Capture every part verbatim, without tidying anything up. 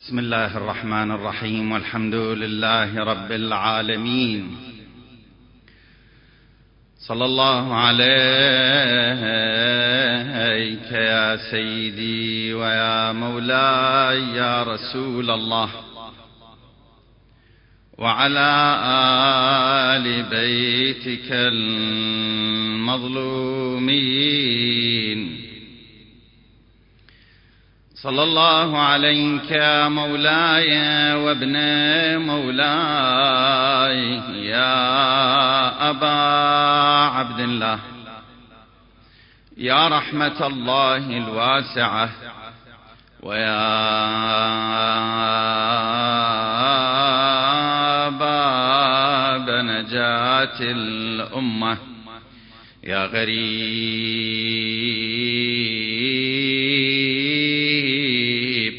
بسم الله الرحمن الرحيم، والحمد لله رب العالمين. صلى الله عليك يا سيدي ويا مولاي يا رسول الله، وعلى آل بيتك المظلومين. صلى الله عليك يا مولاي وابن مولاي يا أبا عبد الله، يا رحمة الله الواسعة ويا باب نجاة الأمة، يا غريب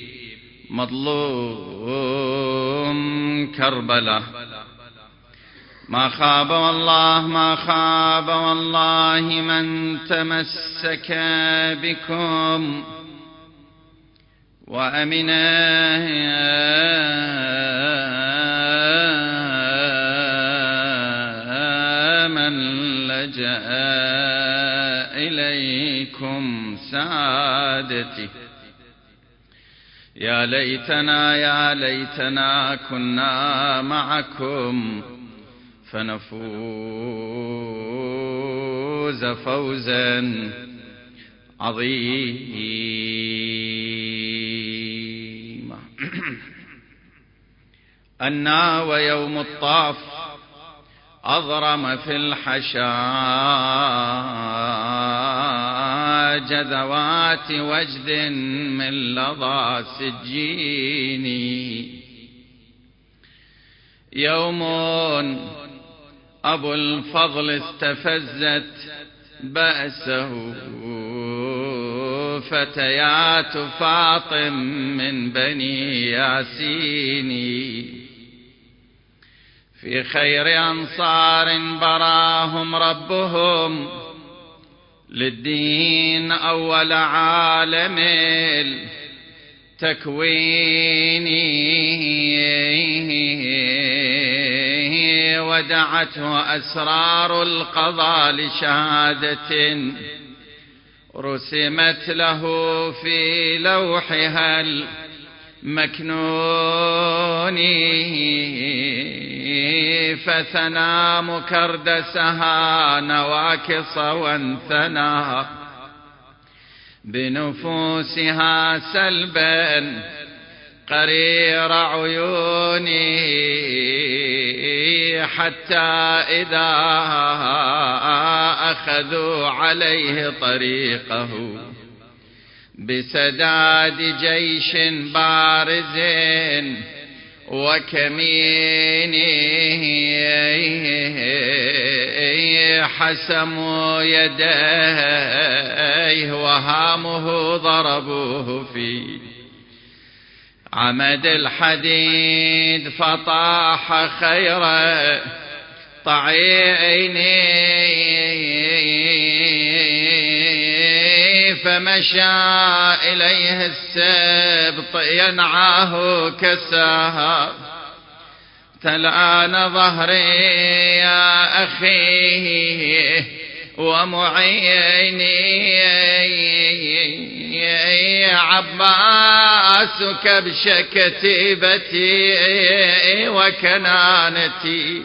مظلوم كربلاء. ما خاب والله ما خاب والله من تمسك بكم، وأمن من لجأ إليكم سادتي. يا ليتنا يا ليتنا كنا معكم فنفوز فوزا عظيما. أنا ويوم الطاف أضرم في الحشاج ذوات وجد من لظى سجيني. يوم أبو الفضل استفزت بأسه فتيات فاطم من بني ياسيني. في خير أنصار براهم ربهم للدين أول عالم التكوين، ودعته أسرار القضاء لشهادة رسمت له في لوحها المكنون، فثنى مكردسها نواكص وانثنى بنفوسها سلبا قرير عيوني، حتى إذا أخذوا عليه طريقه بسداد جيش بارز وكمين حسموا يديه وهامه ضربوه في عمد الحديد فطاح خير طعيني، فمشى إليه السبط ينعاه كساها. تلان ظهري يا أخي ومعيني، عباسك بشكتيبتي وكنانتي،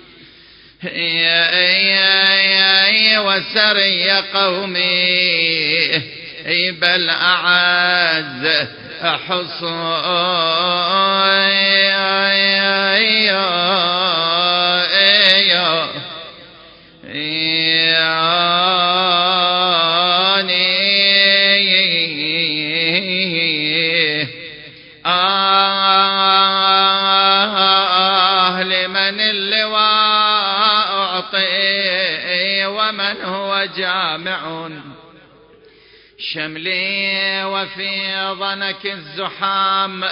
وسري قومي بل أعز لمن اللواء أعطي ومن هو جامع شملي، وفي ظنك الزحام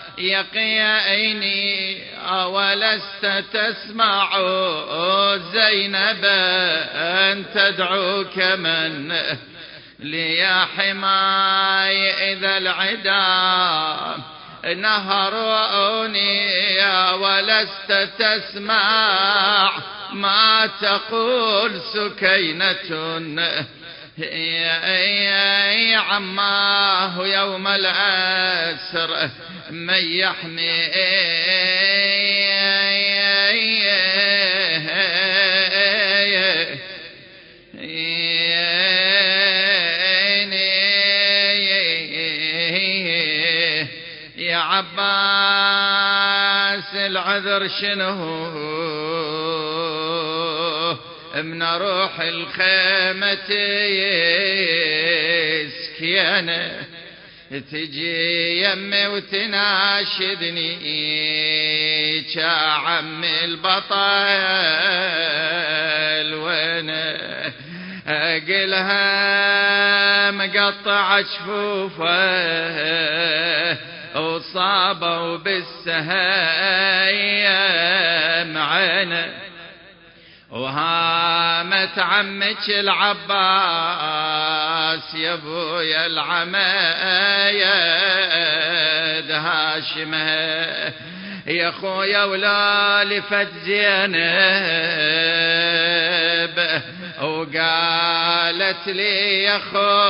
يقيني. أولست تسمع زينب أن تدعوك من لي حماي إذا العدا نهروني ولست تسمع ما تقول سكينة يا عماه يوم الأسر من يحمي يا عباس العذر شنو من روح الخيمة سكينة تجي يمي وتناشدني كعم البطل وانا اقلها مقطع جفوفه وصابوا بالسهايم عينه وهامت عمك العباس يا ابويا العمايد هاشمه يا خويا ولا لفت زينب وقالت لي يا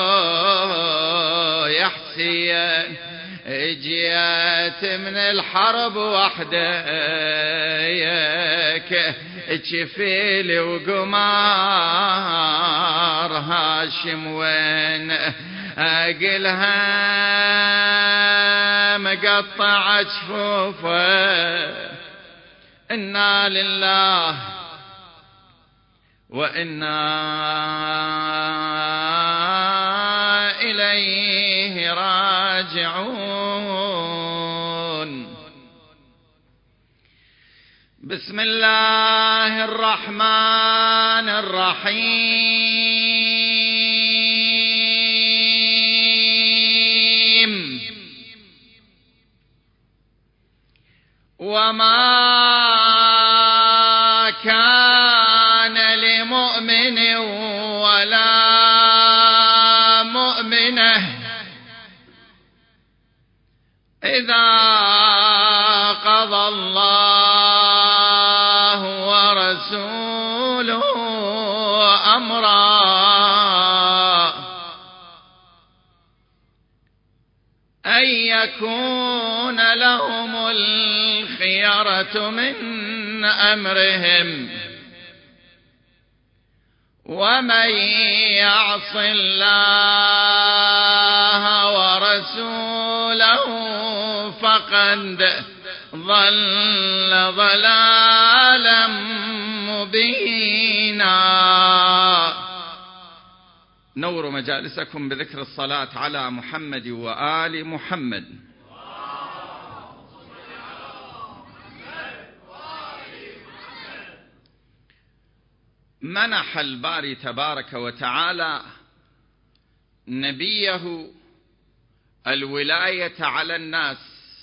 خويا حسين جيت من الحرب وحدك جفيلي وقمار هاشم وين اقلها مقطع جفوفه انا لله وانا اليه راجعون. بسم الله الرحمن الرحيم. وما كان لمؤمن ولا مؤمنة إذا قضى الله ورسوله أمرا أن يكون لهم الخيرة من أمرهم ومن يعص الله ورسوله فقد ضل ضلالا مبينا. نور مجالسكم بذكر الصلاة على محمد وآل محمد. منح الباري تبارك وتعالى نبيه الولاية على الناس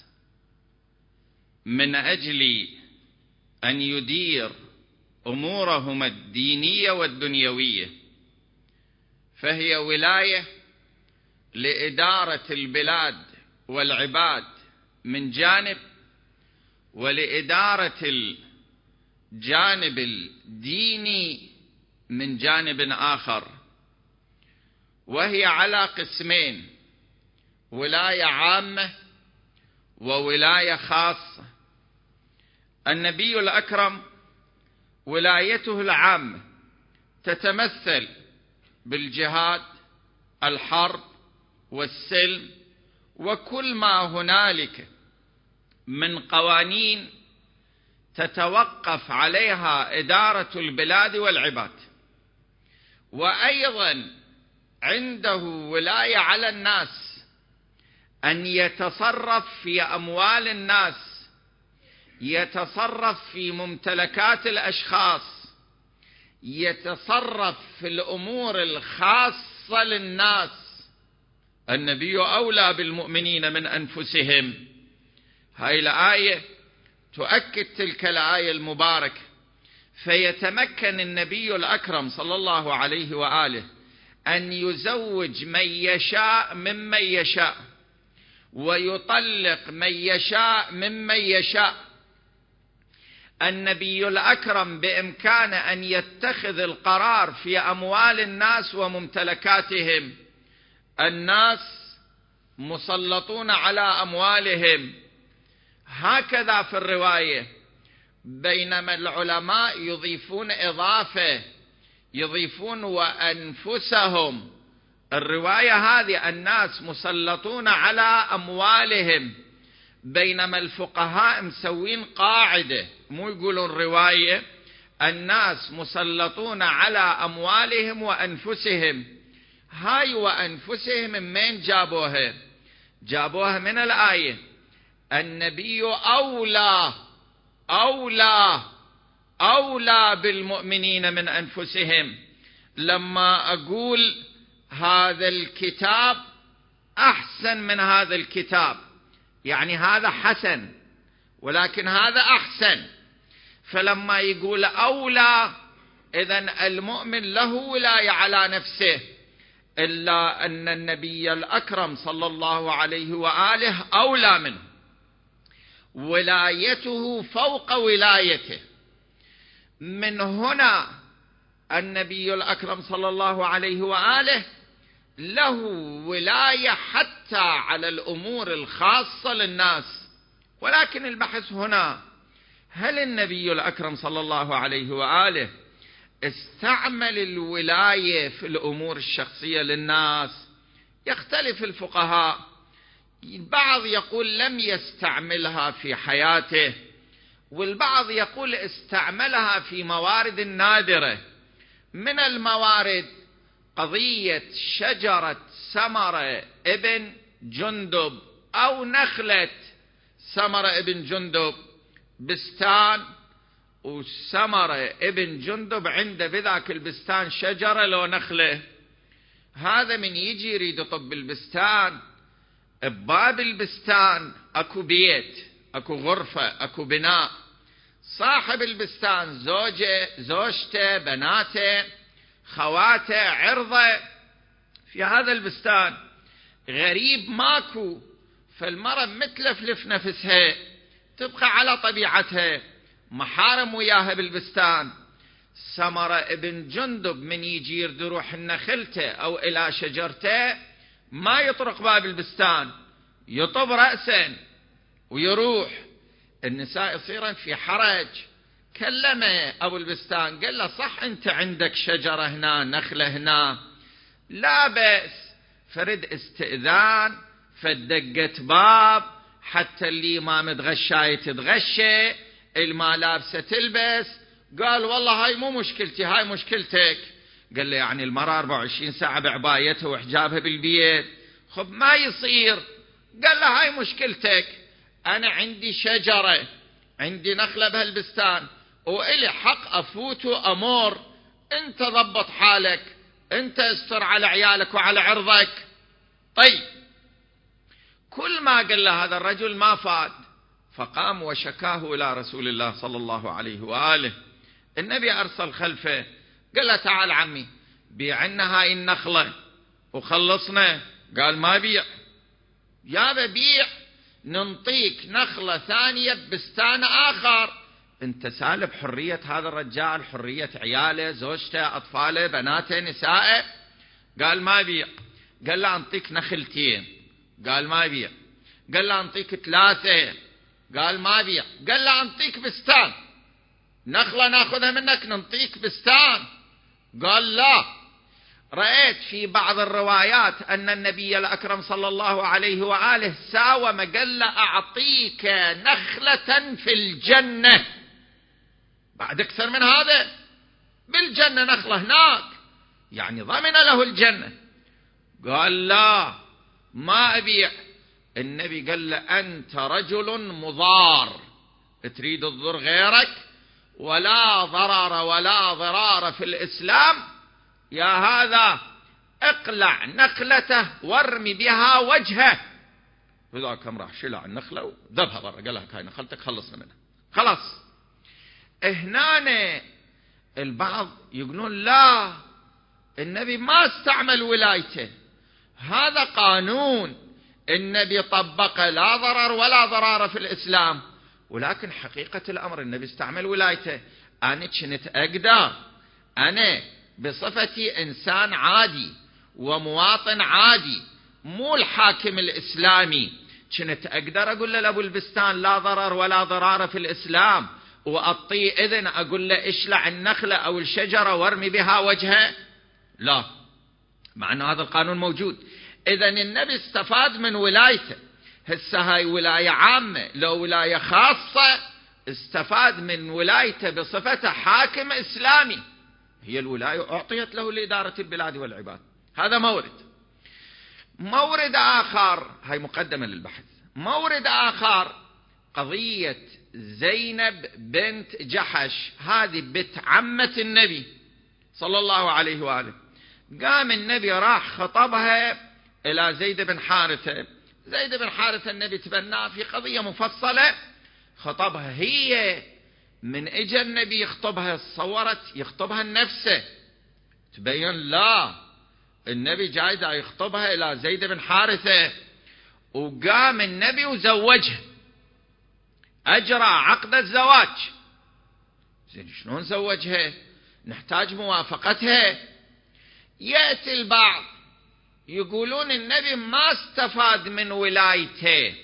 من أجل أن يدير أمورهم الدينية والدنيوية، فهي ولاية لإدارة البلاد والعباد من جانب، ولإدارة الجانب الديني من جانب آخر، وهي على قسمين: ولاية عامة وولاية خاصة. النبي الأكرم ولايته العامة تتمثل بالجهاد، الحرب والسلم، وكل ما هنالك من قوانين تتوقف عليها إدارة البلاد والعباد. وأيضا عنده ولاية على الناس، أن يتصرف في أموال الناس، يتصرف في ممتلكات الأشخاص، يتصرف في الأمور الخاصة للناس. النبي أولى بالمؤمنين من أنفسهم. هاي الآية تؤكد تلك الآية المباركة. فيتمكن النبي الأكرم صلى الله عليه وآله أن يزوج من يشاء ممن يشاء، ويطلق من يشاء ممن يشاء. النبي الأكرم بإمكانه أن يتخذ القرار في أموال الناس وممتلكاتهم. الناس مسلطون على أموالهم، هكذا في الرواية، بينما العلماء يضيفون إضافة، يضيفون وأنفسهم. الرواية هذه الناس مسلطون على أموالهم، بينما الفقهاء مسوين قاعدة، مو يقولون رواية، الناس مسلطون على أموالهم وأنفسهم. هاي وأنفسهم من جابوها؟ جابوها من الآية: النبي أولى أولى أولى بالمؤمنين من أنفسهم. لما أقول هذا الكتاب أحسن من هذا الكتاب، يعني هذا حسن ولكن هذا أحسن. فلما يقول أولى، إذن المؤمن له ولاية على نفسه، إلا أن النبي الأكرم صلى الله عليه وآله أولى منه، ولايته فوق ولايته. من هنا النبي الأكرم صلى الله عليه وآله له ولاية حتى على الأمور الخاصة للناس. ولكن البحث هنا: هل النبي الأكرم صلى الله عليه وآله استعمل الولاية في الأمور الشخصية للناس؟ يختلف الفقهاء، البعض يقول لم يستعملها في حياته، والبعض يقول استعملها في موارد نادرة. من الموارد قضية شجرة سمرة ابن جندب أو نخلة سمرة ابن جندب، بستان وسمرة ابن جندب عنده بذاك البستان شجرة لو نخلة. هذا من يجي يريد يطب البستان، بباب البستان اكو بيت، اكو غرفة، اكو بناء، صاحب البستان زوجه، زوجته، بناته، خواته، عرضه في هذا البستان، غريب ماكو. فالمرأة متلفلف نفسها، تبقى على طبيعتها، محارم وياها بالبستان. سمرة ابن جندب من يجي يرد يروح النخلته أو إلى شجرته، ما يطرق باب البستان، يطب رأسا ويروح. النساء يصيرن في حرج. كلمه أبو البستان، قال له: صح أنت عندك شجرة هنا، نخلة هنا، لا بأس. فرد استئذان، فدقت باب، حتى اللي ما متغشاية تتغشى، الما لابسة تلبس. قال: والله هاي مو مشكلتي، هاي مشكلتك. قال له: يعني المرأة أربعة وعشرين ساعة بعبايتها وحجابها بالبيت، خب ما يصير. قال له: هاي مشكلتك، أنا عندي شجرة، عندي نخلة بهالبستان، وإلي حق أفوت وأمور، أنت ضبط حالك، أنت استر على عيالك وعلى عرضك. طيب، كل ما قال له هذا الرجل ما فاد، فقام وشكاه إلى رسول الله صلى الله عليه وآله. النبي أرسل خلفه، قال له: تعال عمي، بيعنا هاي النخلة وخلصنا. قال: ما بيع. يا بيع، ننطيك نخلة ثانية بستان آخر. انت سالب حرية هذا الرجال، حرية عياله، زوجته، أطفاله، بناته، نسائه. قال: ما بيع. قال له: أنطيك نخلتين. قال: ما بيع. قال له: أنطيك ثلاثة. قال: ما بيع. قال له: أنطيك بستان، نخلة ناخذها منك ننطيك بستان. قال: لا. رأيت في بعض الروايات أن النبي الأكرم صلى الله عليه وآله ساوم، قال له: أعطيك نخلة في الجنة. بعد أكثر من هذا، بالجنة نخلة هناك، يعني ضمن له الجنة. قال: لا، ما أبيع. النبي قال له: أنت رجل مضار، تريد تضر غيرك، ولا ضرر ولا ضرار في الإسلام. يا هذا اقلع نخلته وارمي بها وجهه. فذا كم راح شلع النخلة وذبها برا، قال لها: هاي نخلتك، خلصنا منها، خلاص. هنا البعض يقولون: لا، النبي ما استعمل ولايته، هذا قانون. النبي طبق لا ضرر ولا ضرار في الإسلام، ولكن حقيقة الأمر النبي استعمل ولايته. أنا كنت أقدر أنا بصفتي إنسان عادي ومواطن عادي مو الحاكم الإسلامي، كنت أقدر أقول لأبو البستان لا ضرر ولا ضرار في الإسلام وأعطيه إذن أقول له اشلع النخلة أو الشجرة وارمي بها وجهه؟ لا، مع أن هذا القانون موجود. إذن النبي استفاد من ولايته. هسه هاي ولاية عامة، لو ولاية خاصة استفاد من ولايته بصفته حاكم إسلامي، هي الولاية أعطيت له لإدارة البلاد والعباد. هذا مورد. مورد آخر، هاي مقدمة للبحث. مورد آخر قضية زينب بنت جحش، هذه بنت عمة النبي صلى الله عليه وآله. قام النبي راح خطبها إلى زيد بن حارثة. زيد بن حارثة النبي تبناه في قضية مفصلة، خطبها هي. من اجى النبي يخطبها صورت يخطبها لنفسه، تبين لا النبي جاي دا يخطبها إلى زيد بن حارثة. وقام النبي وزوجها، أجرى عقد الزواج. زين شلون زوجها؟ نحتاج موافقتها. يأتي البعض يقولون النبي ما استفاد من ولايته،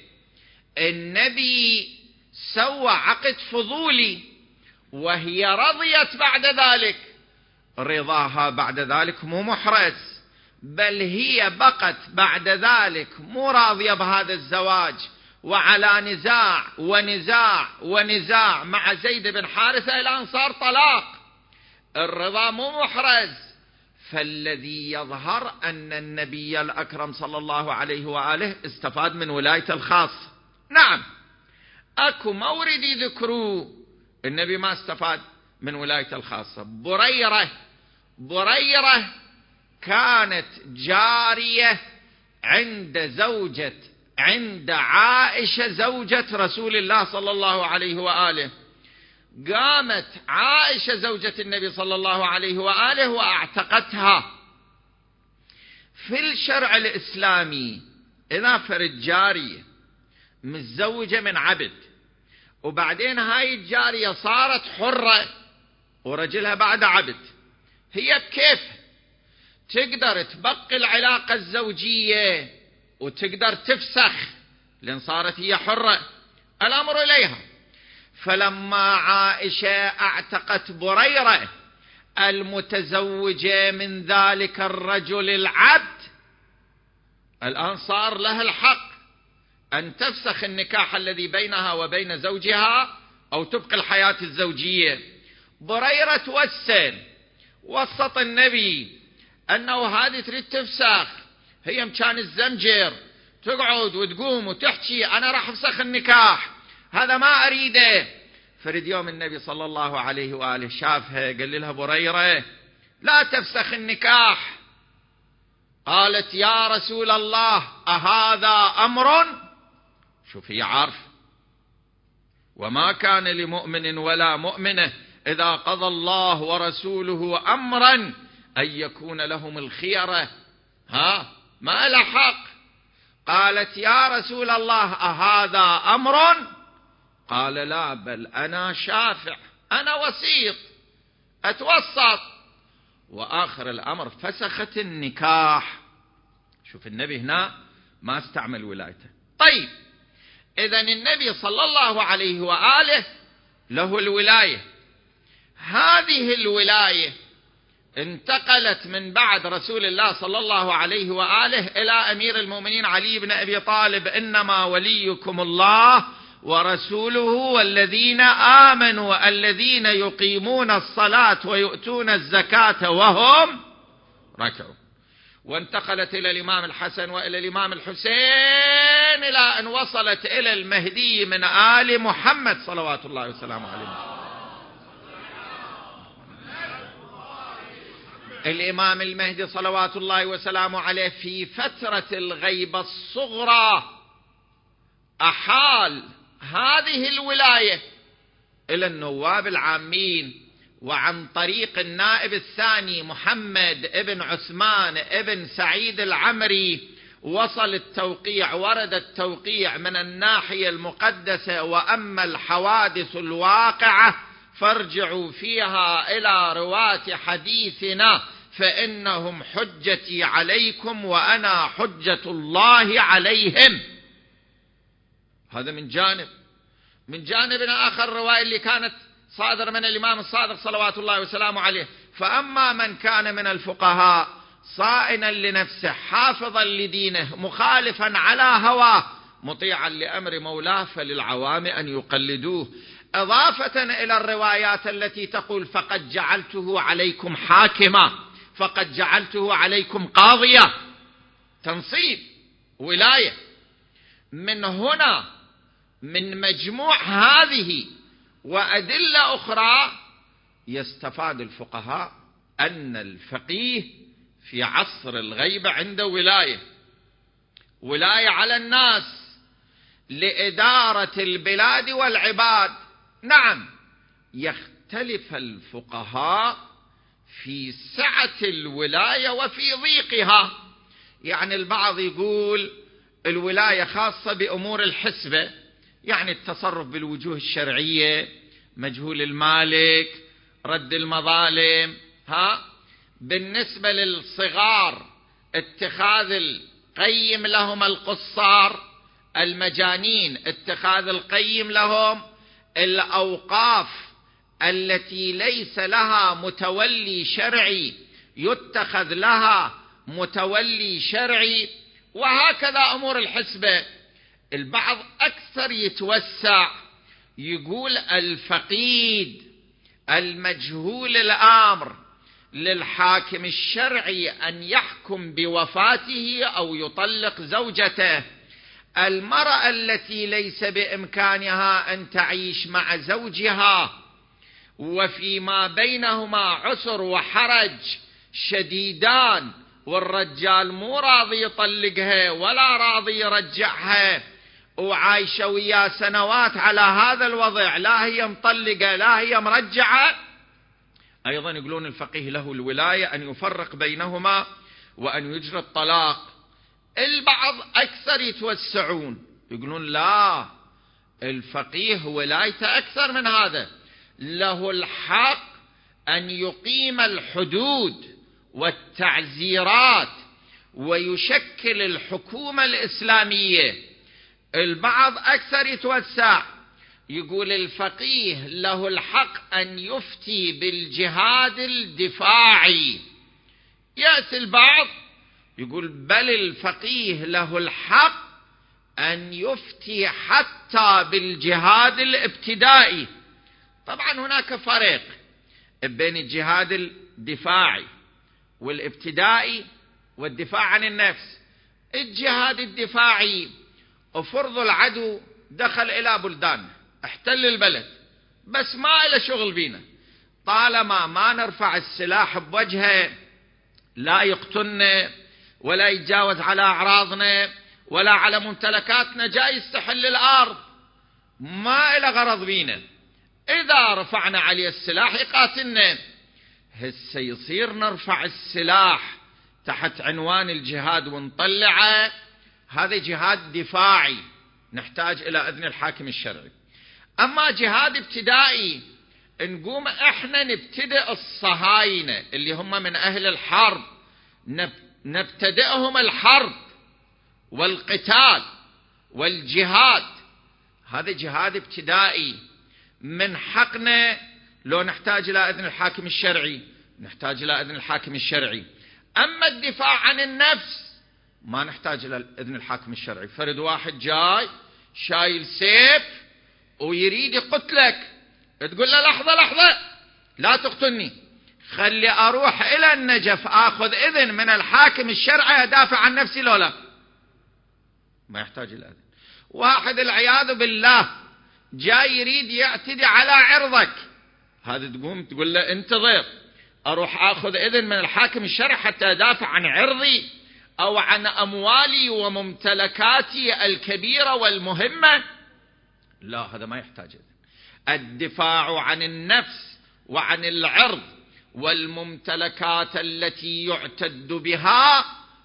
النبي سوى عقد فضولي وهي رضيت بعد ذلك. رضاها بعد ذلك مو محرز، بل هي بقت بعد ذلك مو راضية بهذا الزواج، وعلى نزاع ونزاع ونزاع مع زيد بن حارثة الآن صار طلاق. الرضا مو محرز. فالذي يظهر أن النبي الأكرم صلى الله عليه وآله استفاد من ولاية الخاصة. نعم أكو مورد ذكروا النبي ما استفاد من ولاية الخاصة. بريرة بريرة كانت جارية عند زوجة عند عائشة زوجة رسول الله صلى الله عليه وآله. قامت عائشة زوجة النبي صلى الله عليه وآله واعتقتها. في الشرع الإسلامي إذا فرد جارية متزوجة من عبد وبعدين هاي الجارية صارت حرة ورجلها بعد عبد، هي بكيف تقدر تبقي العلاقة الزوجية وتقدر تفسخ لأن صارت هي حرة، الأمر إليها. فلما عائشة اعتقت بريرة المتزوجة من ذلك الرجل العبد، الآن صار لها الحق أن تفسخ النكاح الذي بينها وبين زوجها أو تبقي الحياة الزوجية. بريرة توسل وسط النبي أنه هذه تريد تفسخ، هي مكان الزمجر تقعد وتقوم وتحكي أنا راح أفسخ النكاح، هذا ما أريده. فرد يوم النبي صلى الله عليه وآله شافها قال لها بريرة لا تفسخ النكاح. قالت يا رسول الله أهذا أمر؟ شوف هي عارف وما كان لمؤمن ولا مؤمنة إذا قضى الله ورسوله أمرا أن يكون لهم الخيرة، ها ما له حق. قالت يا رسول الله أهذا أمر؟ قال لا بل أنا شافع، أنا وسيط أتوسط. وآخر الأمر فسخت النكاح. شوف النبي هنا ما استعمل ولايته. طيب إذن النبي صلى الله عليه وآله له الولاية. هذه الولاية انتقلت من بعد رسول الله صلى الله عليه وآله إلى أمير المؤمنين علي بن أبي طالب. إنما وليكم الله ورسوله والذين آمنوا الذين يقيمون الصلاة ويؤتون الزكاة وهم راكعون. وانتقلت إلى الإمام الحسن وإلى الإمام الحسين إلى أن وصلت إلى المهدي من آل محمد صلوات الله وسلامه عليه. الإمام المهدي صلوات الله وسلامه عليه في فترة الغيبة الصغرى أحال هذه الولاية إلى النواب العامين، وعن طريق النائب الثاني محمد ابن عثمان ابن سعيد العمري وصل التوقيع، ورد التوقيع من الناحية المقدسة، وأما الحوادث الواقعة فارجعوا فيها إلى رواة حديثنا فإنهم حجتي عليكم وأنا حجة الله عليهم. هذا من جانب. من جانب آخر الرواية اللي كانت صادر من الإمام الصادق صلوات الله وسلامه عليه: فأما من كان من الفقهاء صائنا لنفسه حافظا لدينه مخالفا على هواه مطيعا لأمر مولاه فللعوام أن يقلدوه، إضافة إلى الروايات التي تقول: فقد جعلته عليكم حاكما، فقد جعلته عليكم قاضية، تنصيب ولاية. من هنا من مجموع هذه وأدلة أخرى يستفاد الفقهاء أن الفقيه في عصر الغيبة عنده ولاية، ولاية على الناس لإدارة البلاد والعباد. نعم، يختلف الفقهاء في سعة الولاية وفي ضيقها. يعني البعض يقول الولاية خاصة بأمور الحسبة، يعني التصرف بالوجوه الشرعية، مجهول المالك، رد المظالم. ها بالنسبة للصغار اتخاذ القيم لهم القصار، المجانين اتخاذ القيم لهم، الأوقاف التي ليس لها متولي شرعي يتخذ لها متولي شرعي، وهكذا أمور الحسبة. البعض أكثر يتوسع، يقول الفقيد المجهول الأمر للحاكم الشرعي أن يحكم بوفاته أو يطلق زوجته. المرأة التي ليس بإمكانها أن تعيش مع زوجها وفيما بينهما عسر وحرج شديدان، والرجال مو راضي يطلقها ولا راضي يرجعها، وعايشة وياه سنوات على هذا الوضع، لا هي مطلقة لا هي مرجعة، أيضا يقولون الفقيه له الولاية أن يفرق بينهما وأن يجري الطلاق. البعض أكثر يتوسعون، يقولون لا، الفقيه ولايته أكثر من هذا، له الحق أن يقيم الحدود والتعزيرات ويشكل الحكومة الإسلامية. البعض أكثر يتوسع، يقول الفقيه له الحق أن يفتي بالجهاد الدفاعي. يأتي البعض يقول بل الفقيه له الحق أن يفتي حتى بالجهاد الابتدائي. طبعا هناك فرق بين الجهاد الدفاعي والابتدائي والدفاع عن النفس. الجهاد الدفاعي فرض العدو دخل إلى بلدان، احتل البلد، بس ما إلى شغل بينا، طالما ما نرفع السلاح بوجهه لا يقتلنا ولا يتجاوز على أعراضنا ولا على ممتلكاتنا، جاي يستحل الأرض، ما إلى غرض بينا. إذا رفعنا عليه السلاح يقاتلنا. هسه يصير نرفع السلاح تحت عنوان الجهاد ونطلعه، هذا جهاد دفاعي نحتاج إلى إذن الحاكم الشرعي. أما جهاد ابتدائي، نقوم إحنا نبتدئ الصهاينة اللي هم من أهل الحرب، نبتدئهم الحرب والقتال والجهاد، هذا جهاد ابتدائي. من حقنا لو نحتاج إلى إذن الحاكم الشرعي نحتاج إلى إذن الحاكم الشرعي. أما الدفاع عن النفس ما نحتاج إلى إذن الحاكم الشرعي. فرد واحد جاي شايل سيف ويريد يقتلك، تقول له لحظة لحظة لا تقتلني، خلي أروح إلى النجف أخذ إذن من الحاكم الشرعي أدافع عن نفسي، لولا ما يحتاج إلى إذن. واحد العياذ بالله جاي يريد يعتدي على عرضك، هذا تقوم تقول له انتظر أروح أخذ إذن من الحاكم الشرعي حتى أدافع عن عرضي أو عن أموالي وممتلكاتي الكبيرة والمهمة؟ لا، هذا ما يحتاج إذن. الدفاع عن النفس وعن العرض والممتلكات التي يعتد بها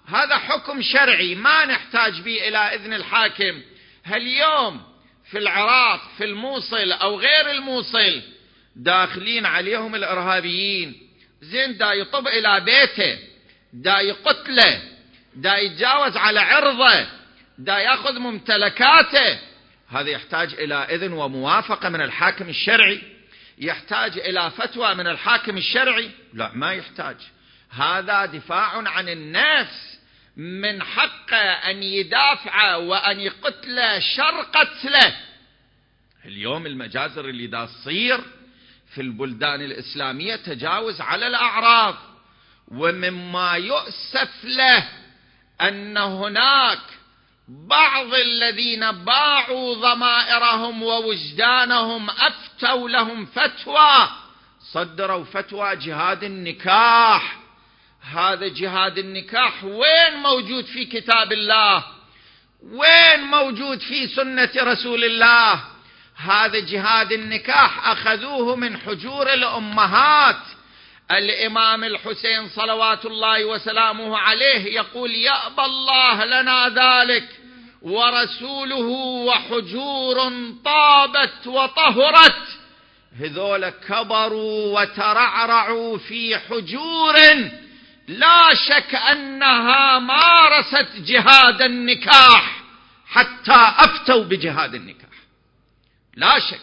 هذا حكم شرعي ما نحتاج به إلى إذن الحاكم. هاليوم في العراق في الموصل أو غير الموصل داخلين عليهم الإرهابيين، زين دا يطب إلى بيته، دا يقتله، دا يتجاوز على عرضه، دا يأخذ ممتلكاته، هذا يحتاج إلى إذن وموافقة من الحاكم الشرعي؟ يحتاج إلى فتوى من الحاكم الشرعي؟ لا، ما يحتاج. هذا دفاع عن النفس، من حقه أن يدافع وأن يقتل شر قتله. اليوم المجازر اللي دا تصير في البلدان الإسلامية تجاوز على الأعراض، ومما يؤسف له أن هناك بعض الذين باعوا ضمائرهم ووجدانهم أفتوا لهم فتوى، صدروا فتوى جهاد النكاح. هذا جهاد النكاح وين موجود في كتاب الله؟ وين موجود في سنة رسول الله؟ هذا جهاد النكاح أخذوه من حجور الأمهات. الإمام الحسين صلوات الله وسلامه عليه يقول: يأبى الله لنا ذلك ورسوله وحجور طابت وطهرت. هذول كبروا وترعرعوا في حجور لا شك أنها مارست جهاد النكاح حتى أفتوا بجهاد النكاح، لا شك.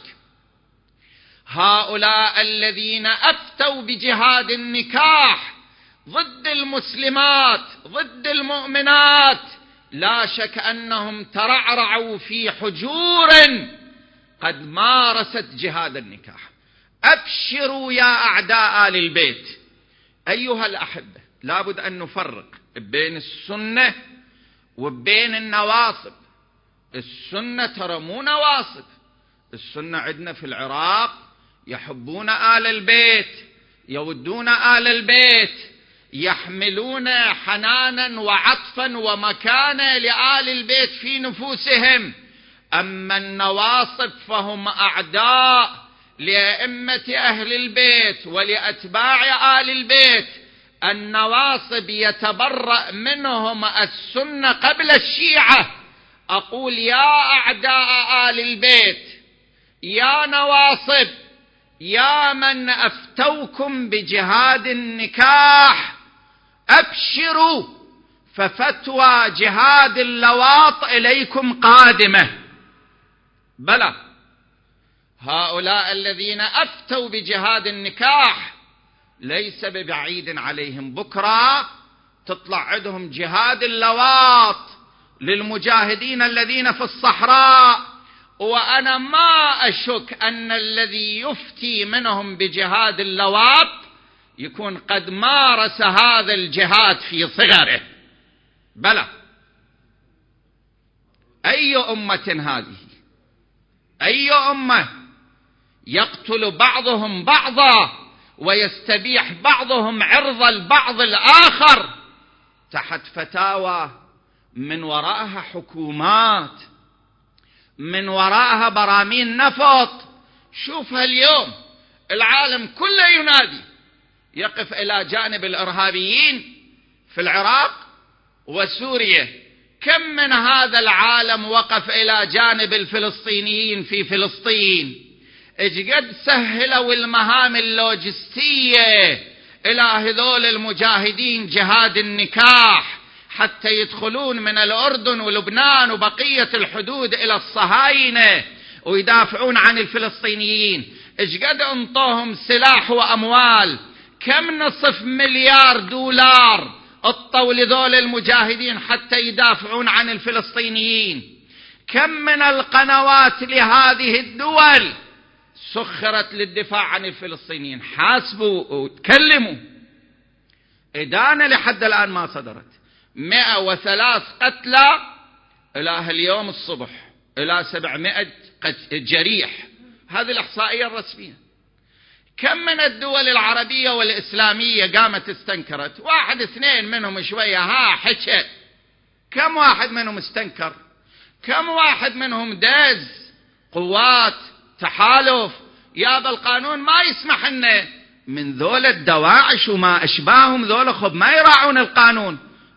هؤلاء الذين أفتوا بجهاد النكاح ضد المسلمات ضد المؤمنات لا شك أنهم ترعرعوا في حجور قد مارست جهاد النكاح. أبشروا يا أعداء آل البيت أيها الأحبة، لابد أن نفرق بين السنة وبين النواصب. السنة ترى مو نواصب. السنة عندنا في العراق يحبون آل البيت، يودون آل البيت، يحملون حنانا وعطفا ومكانة لآل البيت في نفوسهم. أما النواصب فهم أعداء لأئمة أهل البيت ولأتباع آل البيت. النواصب يتبرأ منهم السنة قبل الشيعة. أقول يا أعداء آل البيت، يا نواصب، يا من أفتوكم بجهاد النكاح، أبشروا، ففتوى جهاد اللواط إليكم قادمة. بلى، هؤلاء الذين أفتوا بجهاد النكاح ليس ببعيد عليهم بكرة تطلع عندهم جهاد اللواط للمجاهدين الذين في الصحراء. وأنا ما أشك أن الذي يفتي منهم بجهاد اللواط يكون قد مارس هذا الجهاد في صغره. بلى، أي أمة هذه؟ أي أمة يقتل بعضهم بعضا ويستبيح بعضهم عرض البعض الآخر تحت فتاوى من وراءها حكومات، من وراءها براميل نفط؟ شوفها اليوم العالم كله ينادي، يقف إلى جانب الإرهابيين في العراق وسوريا. كم من هذا العالم وقف إلى جانب الفلسطينيين في فلسطين؟ إيش قد سهلوا المهام اللوجستية إلى هذول المجاهدين جهاد النكاح حتى يدخلون من الأردن ولبنان وبقية الحدود إلى الصهاينة ويدافعون عن الفلسطينيين. إيش قد انطوهم سلاح وأموال؟ كم نصف مليار دولار اطوا لذول المجاهدين حتى يدافعون عن الفلسطينيين؟ كم من القنوات لهذه الدول سخرت للدفاع عن الفلسطينيين؟ حاسبوا وتكلموا. إدانة لحد الآن ما صدرت. مئة وثلاث قتلى إلى اليوم الصبح، إلى سبعمائة جريح، هذه الإحصائية الرسمية. كم من الدول العربية والإسلامية قامت استنكرت؟ واحد اثنين منهم شوية ها حكى. كم واحد منهم استنكر؟ كم واحد منهم داز قوات تحالف يا بالقانون ما يسمح لنا من ذول الدواعش وما أشباههم؟ ذول خب ما يراعون القانون.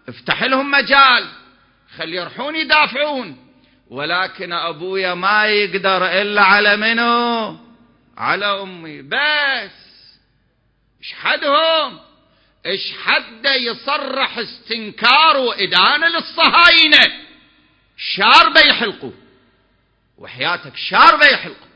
افتح لهم مجال، خلي يروحون يدافعون، ولكن أبويا ما يقدر إلا على منو؟ على أمي بس. إيش حدهم؟ إيش حد يصرح استنكار وإدانة للصهاينة؟ شار بيحلقوا، وحياتك شار بيحلقوا.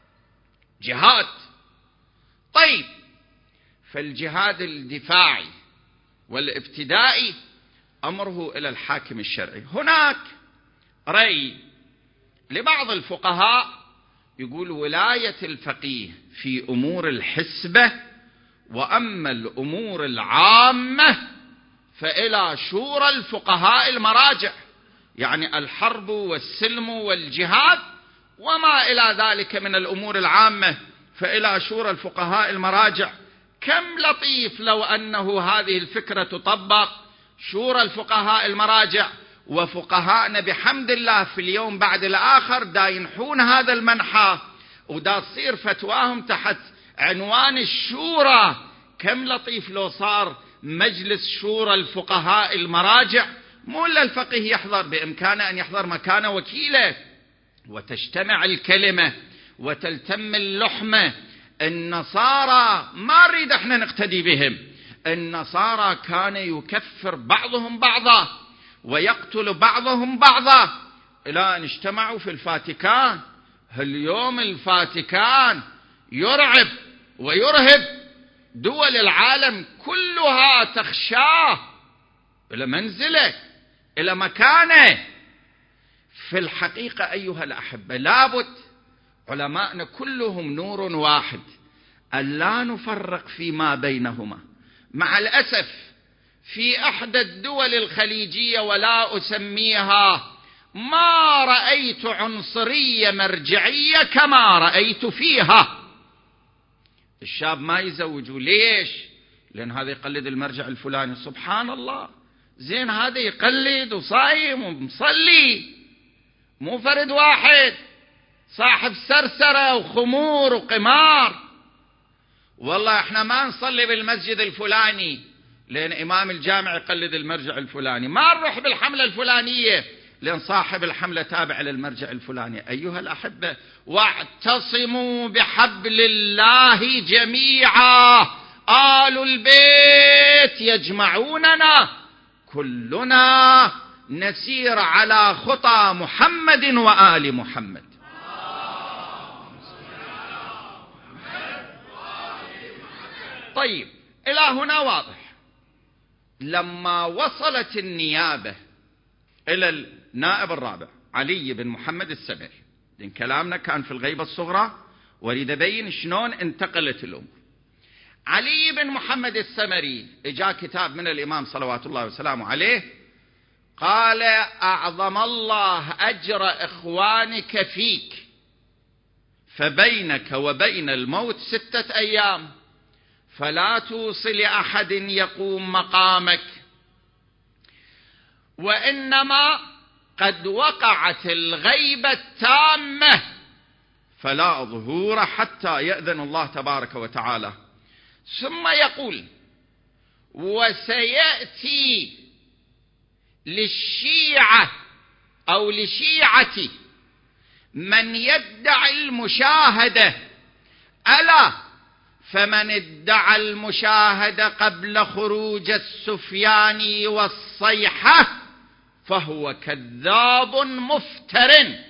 جهاد. طيب، فالجهاد الدفاعي والابتدائي أمره إلى الحاكم الشرعي. هناك رأي لبعض الفقهاء يقول ولاية الفقيه في أمور الحسبة، وأما الأمور العامة فإلى شورى الفقهاء المراجع، يعني الحرب والسلم والجهاد وما إلى ذلك من الأمور العامة فإلى شورى الفقهاء المراجع. كم لطيف لو أنه هذه الفكرة تطبق، شورى الفقهاء المراجع، وفقهاءنا بحمد الله في اليوم بعد الآخر دا ينحون هذا المنحى ودا تصير فتواهم تحت عنوان الشورى. كم لطيف لو صار مجلس شورى الفقهاء المراجع، مو إلا الفقيه يحضر، بإمكانه أن يحضر مكان وكيله وتجتمع الكلمة وتلتم اللحمة. النصارى ما نريد احنا نقتدي بهم، النصارى كان يكفر بعضهم بعضا ويقتل بعضهم بعضا إلى أن اجتمعوا في الفاتيكان. اليوم الفاتيكان يرعب ويرهب، دول العالم كلها تخشاه إلى منزله إلى مكانه. في الحقيقة أيها الأحبة لابد علماءنا كلهم نور واحد أن لا نفرق فيما بينهما. مع الأسف في إحدى الدول الخليجية ولا أسميها، ما رأيت عنصرية مرجعية كما رأيت فيها. الشاب ما يزوجوا، ليش؟ لأن هذا يقلد المرجع الفلاني. سبحان الله، زين هذا يقلد وصايم ومصلي، مو فرد واحد صاحب سرسرة وخمور وقمار. والله احنا ما نصلي بالمسجد الفلاني لأن إمام الجامع يقلد المرجع الفلاني، ما نروح بالحملة الفلانية لأن صاحب الحملة تابع للمرجع الفلاني. أيها الأحبة، واعتصموا بحبل الله جميعا، آل البيت يجمعوننا، كلنا نسير على خطى محمد وآل محمد. طيب، إلى هنا واضح. لما وصلت النيابة إلى النائب الرابع علي بن محمد السمري، لأن كلامنا كان في الغيبة الصغرى، واريد أبين شلون انتقلت الأمور. علي بن محمد السمري اجا كتاب من الإمام صلوات الله وسلامه عليه، قال: أعظم الله أجر إخوانك فيك، فبينك وبين الموت ستة أيام، فلا توصي لأحد يقوم مقامك، وإنما قد وقعت الغيبة التامة، فلا ظهور حتى يأذن الله تبارك وتعالى. ثم يقول: وسيأتي للشيعة أو لشيعتي من يدعي المشاهدة، ألا فمن ادعى المشاهدة قبل خروج السفياني والصيحة فهو كذاب مفتر،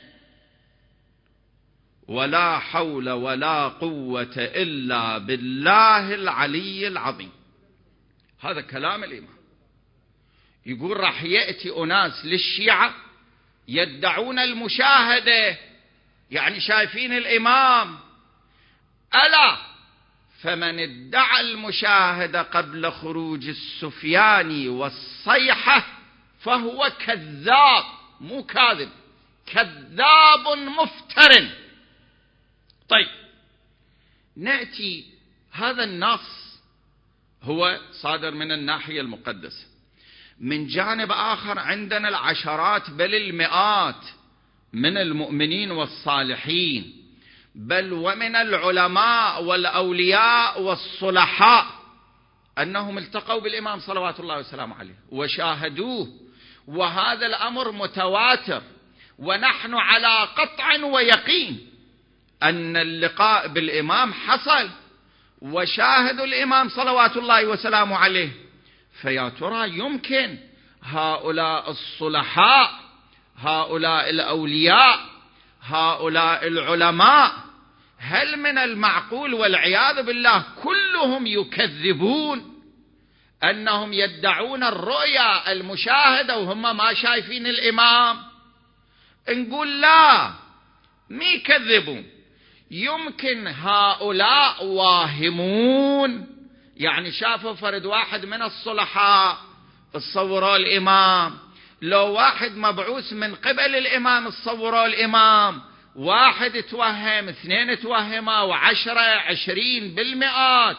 ولا حول ولا قوة إلا بالله العلي العظيم. هذا كلام الإمام. يقول راح يأتي أناس للشيعة يدعون المشاهدة، يعني شايفين الإمام، ألا فمن ادعى المشاهدة قبل خروج السفياني والصيحة فهو كذاب، مو كاذب، كذاب مفتر. طيب، نأتي، هذا النص هو صادر من الناحية المقدسة. من جانب آخر عندنا العشرات بل المئات من المؤمنين والصالحين، بل ومن العلماء والأولياء والصلحاء أنهم التقوا بالإمام صلوات الله وسلامه عليه وشاهدوه، وهذا الأمر متواتر، ونحن على قطع ويقين أن اللقاء بالإمام حصل وشاهدوا الإمام صلوات الله وسلامه عليه. فيا ترى يمكن هؤلاء الصلحاء، هؤلاء الأولياء، هؤلاء العلماء، هل من المعقول والعياذ بالله كلهم يكذبون أنهم يدعون الرؤيا المشاهدة وهم ما شايفين الإمام؟ نقول لا، ما يكذبون. يمكن هؤلاء واهمون، يعني شافوا فرد واحد من الصلحاء تصوروا الإمام، لو واحد مبعوث من قبل الإمام تصوروا الإمام، واحد توهم، اثنين توهما، وعشرة عشرين بالمئات،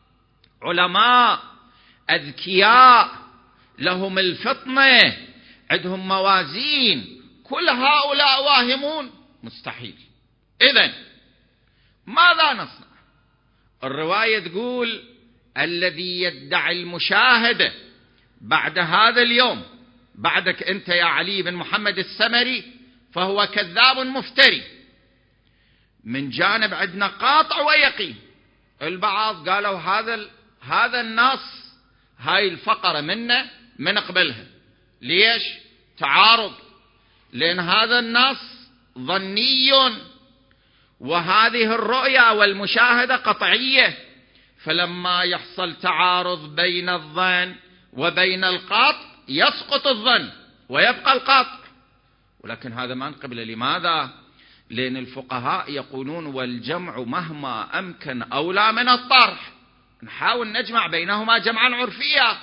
علماء أذكياء لهم الفطنة، عندهم موازين، كل هؤلاء واهمون؟ مستحيل. إذن ماذا نصنع؟ الرواية تقول الذي يدعي المشاهدة بعد هذا اليوم، بعدك أنت يا علي بن محمد السمري، فهو كذاب مفتري. من جانب عندنا قاطع ويقين. البعض قالوا هذا هذا النص، هاي الفقرة منه من قبلها. ليش؟ تعارض، لأن هذا النص ظني وهذه الرؤيا والمشاهدة قطعية، فلما يحصل تعارض بين الظن وبين القطع يسقط الظن ويبقى القطع. ولكن هذا ما نقبله. لماذا؟ لأن الفقهاء يقولون والجمع مهما أمكن أولى من الطرح، نحاول نجمع بينهما جمعا عرفيا.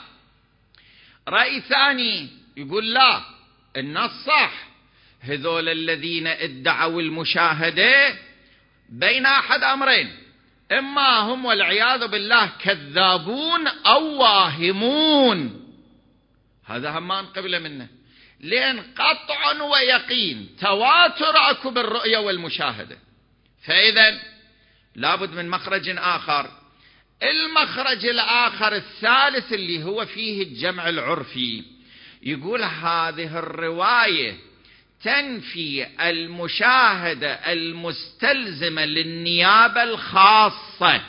رأي ثاني يقول لا، النص صح، هذول الذين ادعوا المشاهدة بين أحد أمرين، إما هم والعياذ بالله كذابون أو واهمون. هذا هم ما نقبل منه، لأن قطع ويقين تواتر أكو بالرؤية والمشاهدة. فإذا لابد من مخرج آخر. المخرج الآخر الثالث اللي هو فيه الجمع العرفي، يقول هذه الرواية تنفي المشاهدة المستلزمة للنيابة الخاصة.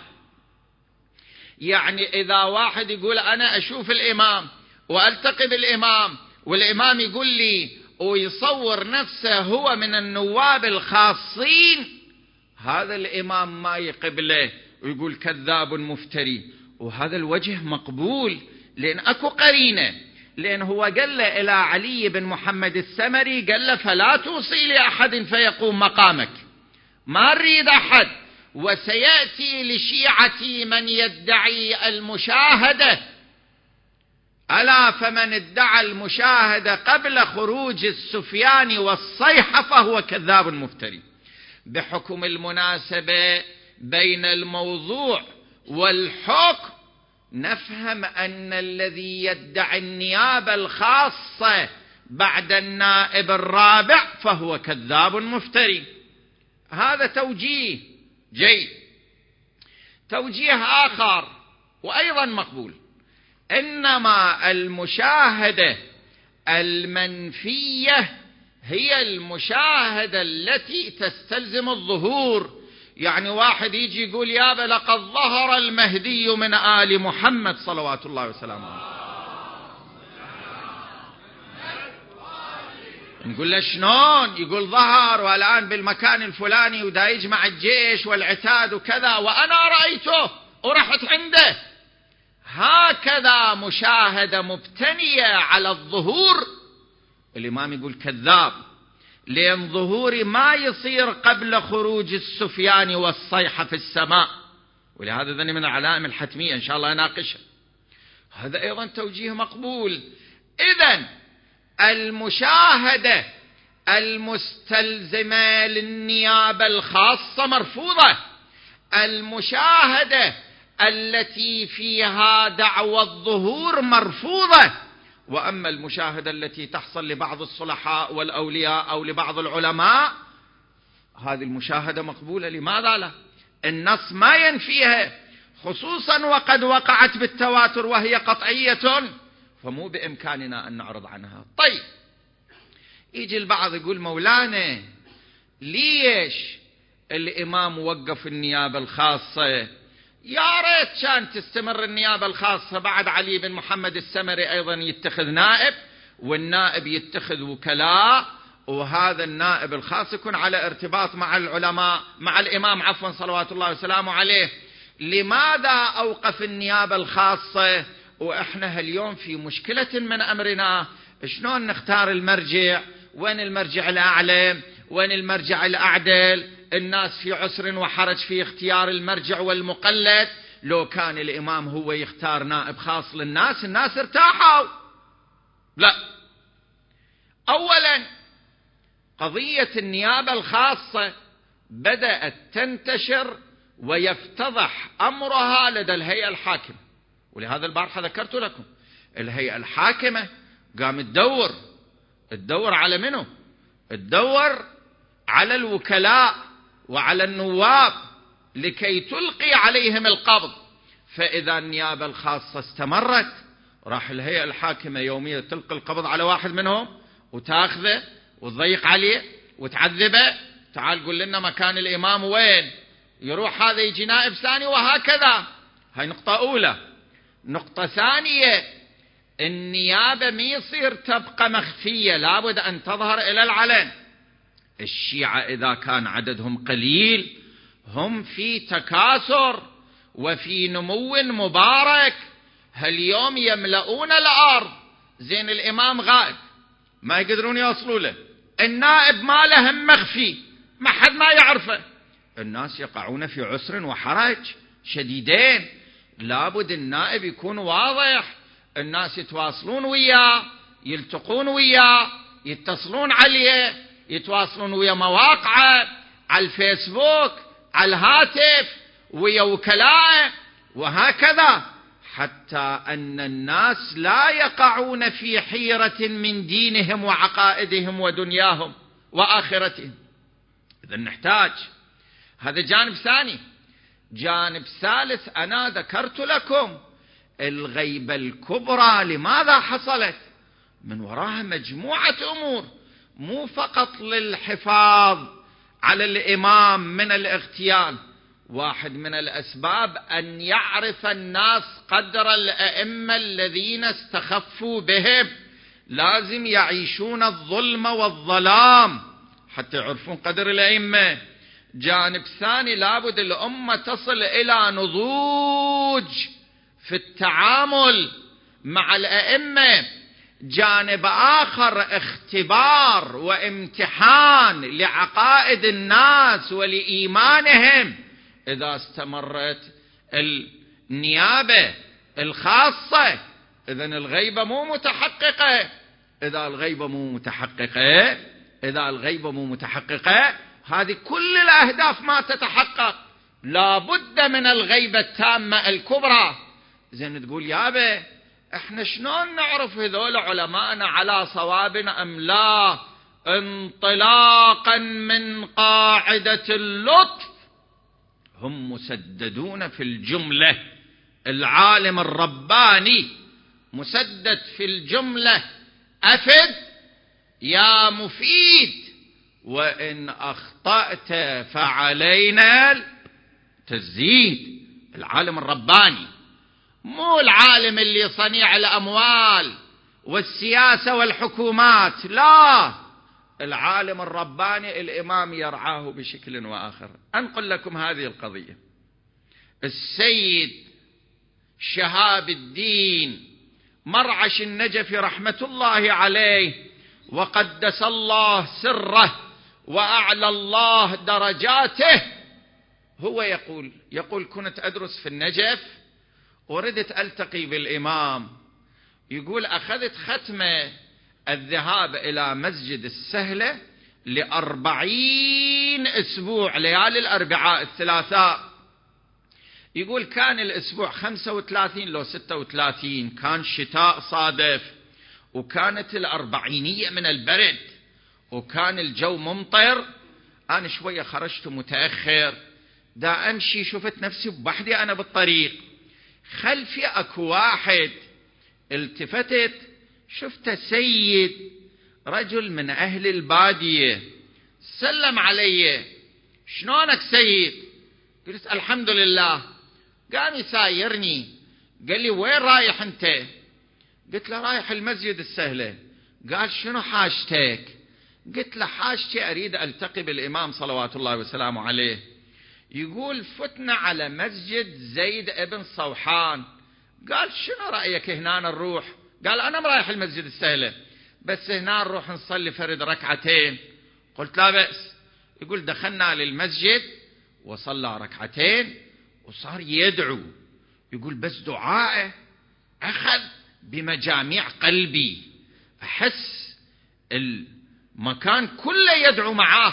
يعني إذا واحد يقول أنا أشوف الإمام وألتقي بالإمام والإمام يقول لي ويصور نفسه هو من النواب الخاصين، هذا الإمام ما يقبله ويقول كذاب مفتري. وهذا الوجه مقبول، لأن أكو قرينة، لأن هو قال له إلى علي بن محمد السمري، قال له فلا توصي لأحد فيقوم مقامك، ما نريد أحد، وسيأتي لشيعتي من يدعي المشاهدة، ألا فمن ادعى المشاهدة قبل خروج السفيان والصيحة فهو كذاب مفتري. بحكم المناسبة بين الموضوع والحكم نفهم أن الذي يدعي النيابة الخاصة بعد النائب الرابع فهو كذاب مفتري. هذا توجيه جيد. توجيه آخر وأيضا مقبول، إنما المشاهدة المنفية هي المشاهدة التي تستلزم الظهور. يعني واحد يجي يقول يابا لقد ظهر المهدي من آل محمد صلوات الله وسلامه عليه، نقول له شلون؟ يقول ظهر والآن بالمكان الفلاني ودا يجمع الجيش والعتاد وكذا وأنا رأيته ورحت عنده. هكذا مشاهدة مبتنية على الظهور. الإمام يقول كذاب، لأن ظهوري ما يصير قبل خروج السفيان والصيحة في السماء، ولهذا ذني من العلائم الحتمية إن شاء الله ناقشها. هذا أيضا توجيه مقبول. إذن المشاهدة المستلزمة للنيابة الخاصة مرفوضة، المشاهدة التي فيها دعوى الظهور مرفوضة. وأما المشاهدة التي تحصل لبعض الصلحاء والأولياء أو لبعض العلماء، هذه المشاهدة مقبولة. لماذا لا؟ النص ما ينفيها، خصوصا وقد وقعت بالتواتر وهي قطعية، فمو بإمكاننا أن نعرض عنها. طيب، يجي البعض يقول مولانا ليش الإمام وقف النيابة الخاصة؟ يا ريت كان تستمر النيابة الخاصة بعد علي بن محمد السمري أيضا يتخذ نائب، والنائب يتخذ وكلاء، وهذا النائب الخاص يكون على ارتباط مع العلماء مع الإمام عفوا صلوات الله وسلامه عليه. لماذا أوقف النيابة الخاصة وإحنا اليوم في مشكلة من أمرنا؟ شلون نختار المرجع؟ وين المرجع الأعلى؟ وين المرجع الأعدل؟ الناس في عسر وحرج في اختيار المرجع والمقلد. لو كان الإمام هو يختار نائب خاص للناس الناس ارتاحوا. لا، أولا قضية النيابة الخاصة بدأت تنتشر ويفتضح أمرها لدى الهيئة الحاكمة، ولهذا البارحة ذكرت لكم الهيئة الحاكمة قام تدور تدور على منه؟ تدور على الوكلاء وعلى النواب لكي تلقي عليهم القبض. فإذا النيابة الخاصة استمرت، راح الهيئة الحاكمة يوميا تلقي القبض على واحد منهم وتاخذه وتضيق عليه وتعذبه. تعال قل لنا مكان الإمام وين، يروح هذا يجي نائب ثاني، وهكذا. هاي نقطة أولى. نقطة ثانية، النيابة ما يصير تبقى مخفية، لابد أن تظهر إلى العلن. الشيعة إذا كان عددهم قليل هم في تكاثر وفي نمو مبارك، هاليوم يملؤون الأرض. زين الإمام غائب ما يقدرون يوصلوا له، النائب ما لهم مخفي ما حد ما يعرفه، الناس يقعون في عسر وحرج شديدين. لابد النائب يكون واضح، الناس يتواصلون وياه، يلتقون وياه، يتصلون عليه، يتواصلون ويا مواقعه على الفيسبوك، على الهاتف، ويا وكلاء، وهكذا، حتى أن الناس لا يقعون في حيرة من دينهم وعقائدهم ودنياهم وآخرتهم. إذا نحتاج هذا جانب ثاني. جانب ثالث، أنا ذكرت لكم الغيبة الكبرى لماذا حصلت؟ من وراها مجموعة أمور، مو فقط للحفاظ على الإمام من الاغتيال. واحد من الأسباب أن يعرف الناس قدر الأئمة الذين استخفوا بهم، لازم يعيشون الظلم والظلام حتى يعرفون قدر الأئمة. جانب ثاني، لابد الأمة تصل إلى نضوج في التعامل مع الأئمة. جانب آخر، اختبار وامتحان لعقائد الناس ولإيمانهم. إذا استمرت النيابة الخاصة إذن الغيبة مو متحققة. إذا الغيبة مو متحققة إذا الغيبة مو متحققة هذه كل الأهداف ما تتحقق. لا بد من الغيبة التامة الكبرى. زين تقول يابا احنا شلون نعرف هذول علماءنا على صواب أم لا؟ انطلاقا من قاعدة اللطف، هم مسددون في الجملة. العالم الرباني مسدد في الجملة، أفد يا مفيد، وإن أخطأت فعلينا التزييد. العالم الرباني مو العالم اللي صنيع الأموال والسياسة والحكومات، لا، العالم الرباني الإمام يرعاه بشكل وآخر. أنقل لكم هذه القضية. السيد شهاب الدين مرعش النجفي رحمة الله عليه وقدس الله سره وأعلى الله درجاته، هو يقول يقول كنت أدرس في النجف وردت ألتقي بالإمام. يقول أخذت ختمة الذهاب إلى مسجد السهلة لأربعين أسبوع، ليالي الأربعاء الثلاثاء. يقول كان الأسبوع خمسة وثلاثين لو ستة وثلاثين، كان شتاء صادف، وكانت الأربعينية من البرد، وكان الجو ممطر. أنا شوية خرجت متأخر، دا أمشي شفت نفسي بوحدي أنا بالطريق، خلفي أكو واحد، التفتت شفت سيد رجل من أهل البادية، سلم علي، شلونك سيد؟ قلت الحمد لله. قام يسايرني، قال لي وين رايح أنت؟ قلت له رايح المسجد السهلة. قال شنو حاجتك؟ قلت له حاجتي أريد ألتقي بالإمام صلوات الله وسلامه عليه. يقول فتنا على مسجد زيد ابن صوحان. قال شنو رأيك هنا نروح؟ قال أنا رايح المسجد السهلة، بس هنا نروح نصلي فرد ركعتين. قلت لا بأس. يقول دخلنا للمسجد وصلى ركعتين وصار يدعو. يقول بس دعاءه أخذ بمجاميع قلبي، أحس المكان كله يدعو معاه.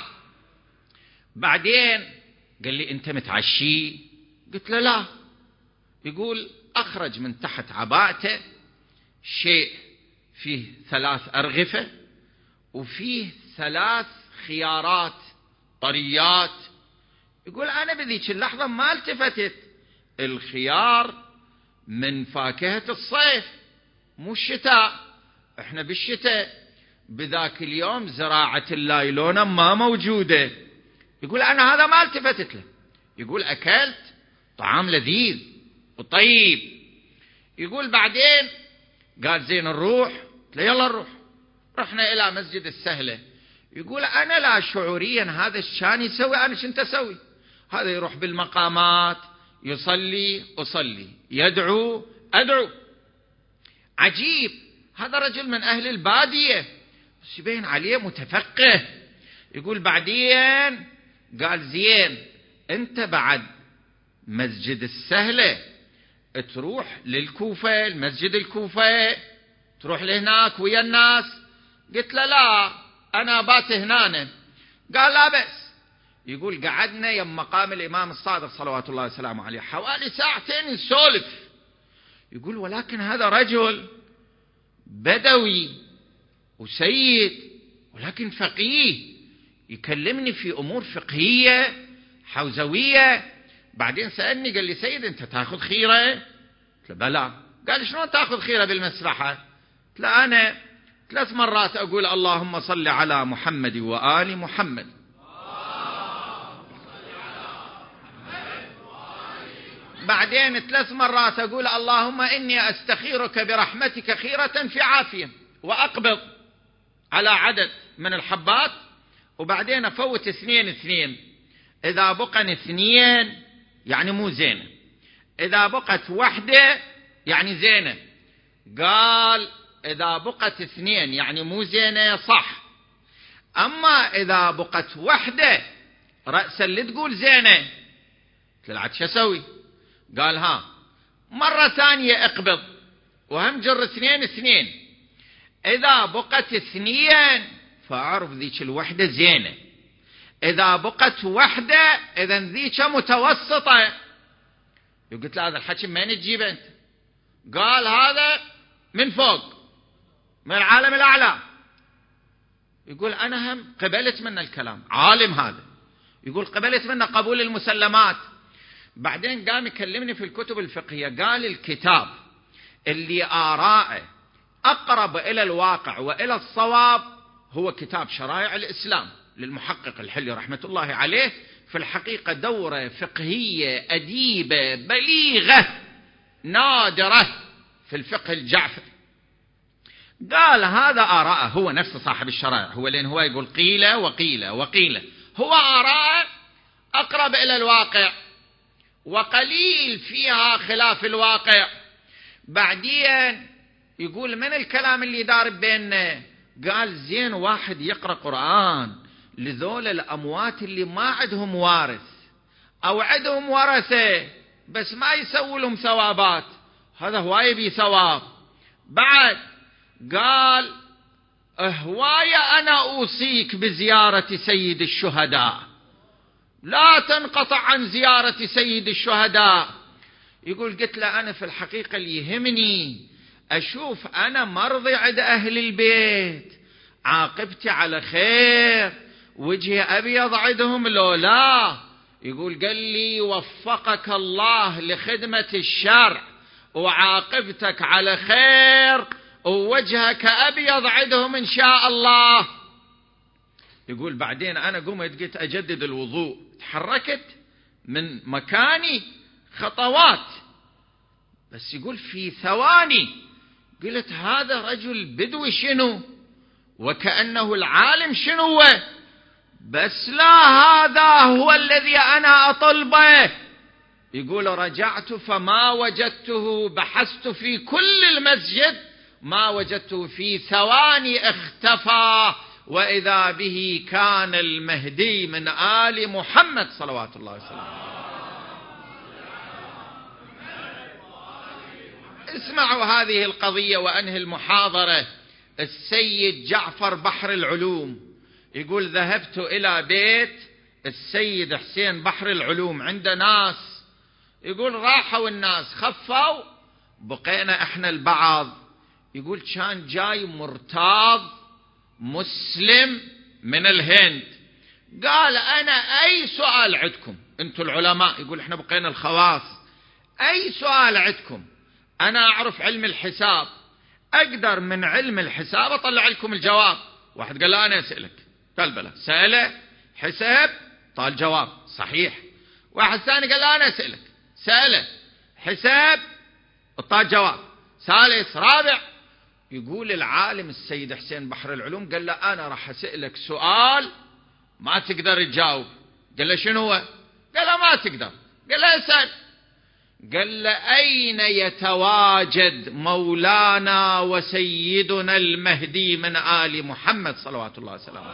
بعدين قال لي أنت متعشي؟ قلت له لا. يقول أخرج من تحت عباءته شيء فيه ثلاث أرغفة وفيه ثلاث خيارات طريات. يقول أنا بذيك اللحظة ما التفتت، الخيار من فاكهة الصيف مو الشتاء، احنا بالشتاء، بذاك اليوم زراعة اللايلونة ما موجودة. يقول أنا هذا ما التفتت له. يقول أكلت طعام لذيذ وطيب. يقول بعدين قال زين نروح؟ قلت له يلا نروح. رحنا إلى مسجد السهلة. يقول أنا لا شعوريا هذا الشان يسوي، أنا شنت أسوي؟ هذا يروح بالمقامات يصلي أصلي، يدعو أدعو. عجيب، هذا رجل من أهل البادية بس يبين عليه متفقه. يقول بعدين قال زين أنت بعد مسجد السهلة تروح للكوفة، المسجد الكوفة تروح لهناك ويا الناس؟ قلت له لا أنا بات هنا. قال لا بأس. يقول قعدنا يم مقام الإمام الصادق صلوات الله وسلامه عليه حوالي ساعتين نسولف. يقول ولكن هذا رجل بدوي وسيد ولكن فقيه، يكلمني في أمور فقهية حوزوية. بعدين سألني قال لي سيد أنت تأخذ خيرة؟ قلت له بلى. قال شلون تأخذ خيرة بالمسرحة؟ قلت له أنا ثلاث مرات أقول اللهم صل على محمد وآل محمد. بعدين ثلاث مرات أقول اللهم إني أستخيرك برحمتك خيرة في عافية، وأقبض على عدد من الحبات، وبعدين أفوت اثنين اثنين. إذا بقى اثنين يعني مو زينة، إذا بقت وحدة يعني زينة. قال إذا بقت اثنين يعني مو زينة صح، أما إذا بقت وحدة رأسا اللي تقول زينة. طلعت شو أسوي؟ قال ها مرة ثانية اقبض وهم جر اثنين اثنين. إذا بقت اثنين فأعرف ذيك الوحدة زينة، إذا بقت وحدة إذا ذيك متوسطة. قلت له هذا الحكي من تجيب أنت؟ قال هذا من فوق من العالم الأعلى. يقول أنا هم قبلت منه الكلام، عالم هذا، يقول قبلت منه قبول المسلمات. بعدين قام يكلمني في الكتب الفقهية، قال الكتاب اللي آراءه أقرب إلى الواقع وإلى الصواب هو كتاب شرائع الإسلام للمحقق الحلي رحمة الله عليه. في الحقيقة دورة فقهية أديبة بليغة نادرة في الفقه الجعفري. قال هذا آراءه، هو نفس صاحب الشرائع، هو لأن هو يقول قيل وقيل وقيل، هو آراءه أقرب إلى الواقع وقليل فيها خلاف الواقع. بعدين يقول من الكلام اللي دار بيننا؟ قال زين واحد يقرأ قرآن لذول الأموات اللي ما عندهم وارث أو عندهم ورثة بس ما يسوي لهم ثوابات، هذا هواية بي ثواب. بعد قال هواية أنا أوصيك بزيارة سيد الشهداء، لا تنقطع عن زيارة سيد الشهداء. يقول قلت له أنا في الحقيقة اللي يهمني أشوف أنا مرضي عند أهل البيت، عاقبتي على خير، وجهي أبيض عندهم لو لا. يقول قال لي وفقك الله لخدمة الشرع وعاقبتك على خير ووجهك أبيض عندهم إن شاء الله. يقول بعدين أنا قمت قلت أجدد الوضوء، تحركت من مكاني خطوات، بس يقول في ثواني قلت هذا رجل بدوي شنو وكأنه العالم شنو، بس لا هذا هو الذي أنا أطلبه. يقول رجعت فما وجدته، بحثت في كل المسجد ما وجدته، في ثواني اختفى، وإذا به كان المهدي من آل محمد صلوات الله وسلامه. اسمعوا هذه القضية وأنهي المحاضرة. السيد جعفر بحر العلوم يقول ذهبت إلى بيت السيد حسين بحر العلوم، عند ناس، يقول راحوا الناس خفوا، بقينا احنا البعض. يقول كان جاي مرتاض مسلم من الهند، قال أنا أي سؤال عندكم أنتم العلماء، يقول إحنا بقينا الخواص، أي سؤال عندكم، أنا أعرف علم الحساب، أقدر من علم الحساب أطلع لكم الجواب. واحد قال لا أنا أسألك، قال بلى، سأله حساب طال جواب صحيح. واحد ثاني قال لا أنا أسألك، سأله حساب طال جواب ثالث رابع. يقول العالم السيد حسين بحر العلوم قال له أنا راح أسألك سؤال ما تقدر تجاوب. قال له شنو هو؟ قال له ما تقدر. قال له اسأل. قال له أين يتواجد مولانا وسيدنا المهدي من آل محمد صلوات الله وسلامه؟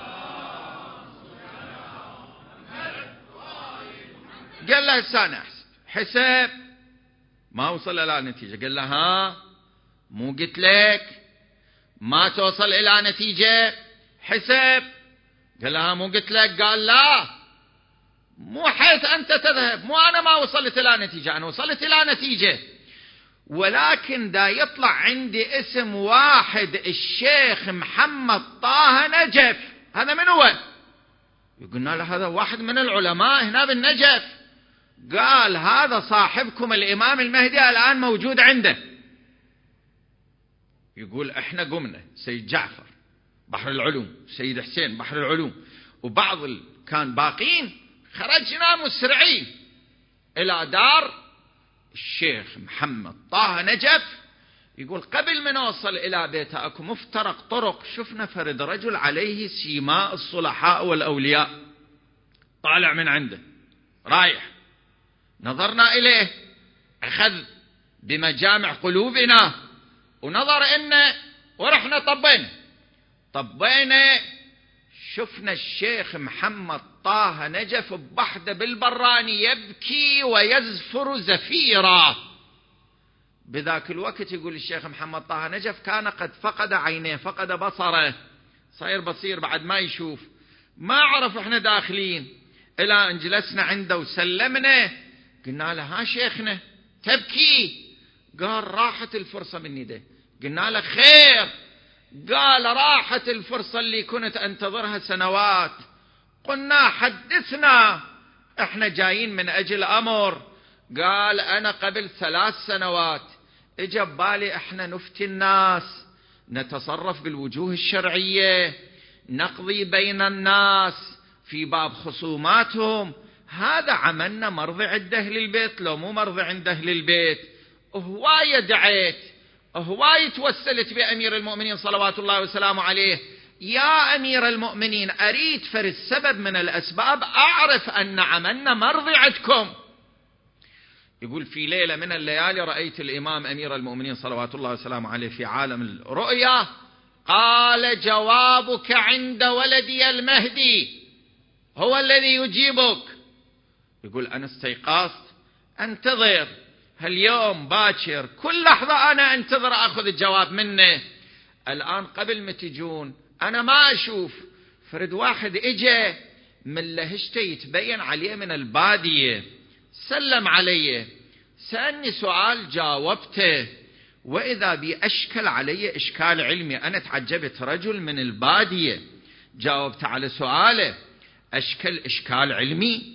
قال له السنة أحسب حساب ما وصل إلى نتيجة. قال له ها مو قلت لك ما توصل إلى نتيجة حساب؟ قال له ها مو قلت لك؟ قال لا، مو حيث أنت تذهب، مو أنا ما وصلت إلى نتيجة، أنا وصلت إلى نتيجة، ولكن دا يطلع عندي اسم واحد الشيخ محمد طه نجف. هذا من هو؟ يقولنا له هذا واحد من العلماء هنا بالنجف. قال هذا صاحبكم الإمام المهدي الآن موجود عنده. يقول احنا قمنا سيد جعفر بحر العلوم، سيد حسين بحر العلوم، وبعض ال... كان باقين، خرجنا مسرعين إلى دار الشيخ محمد طه نجف. يقول قبل ما نوصل إلى بيته أكو مفترق طرق، شفنا فرد رجل عليه سيماء الصلحاء والأولياء طالع من عنده رايح. نظرنا إليه، أخذ بمجامع قلوبنا ونظر إنه، ورحنا طبينا طبينا شفنا الشيخ محمد طه نجف بوحده بالبراني يبكي ويزفر زفيرا. بذاك الوقت يقول الشيخ محمد طه نجف كان قد فقد عينيه، فقد بصره، صاير بصير بعد ما يشوف. ما عرف احنا داخلين الى ان جلسنا عنده وسلمنا. قلنا له ها شيخنا تبكي؟ قال راحت الفرصة من يده. قلنا له خير؟ قال راحت الفرصة اللي كنت انتظرها سنوات. قلنا حدثنا، احنا جايين من اجل امر. قال انا قبل ثلاث سنوات اجى ببالي احنا نفتي الناس، نتصرف بالوجوه الشرعية، نقضي بين الناس في باب خصوماتهم. هذا عملنا مرضي عند اهل البيت لو مو مرضي عند اهل البيت. هواية دعيت، هواية توسلت بأمير المؤمنين صلوات الله وسلامه عليه، يا أمير المؤمنين أريد فر السبب من الأسباب أعرف أن عملنا مرضي عندكم. يقول في ليلة من الليالي رأيت الإمام أمير المؤمنين صلوات الله وسلامه عليه في عالم الرؤيا، قال جوابك عند ولدي المهدي هو الذي يجيبك. يقول أنا استيقظت أنتظر هاليوم باكر، كل لحظة أنا أنتظر أخذ الجواب منه. الآن قبل ما تجون أنا ما أشوف فرد واحد إجا من لهجته يتبين عليه من البادية، سلم علي، سألني سؤال جاوبته، وإذا بي أشكل علي إشكال علمي. أنا تعجبت، رجل من البادية جاوبت على سؤاله أشكل إشكال علمي.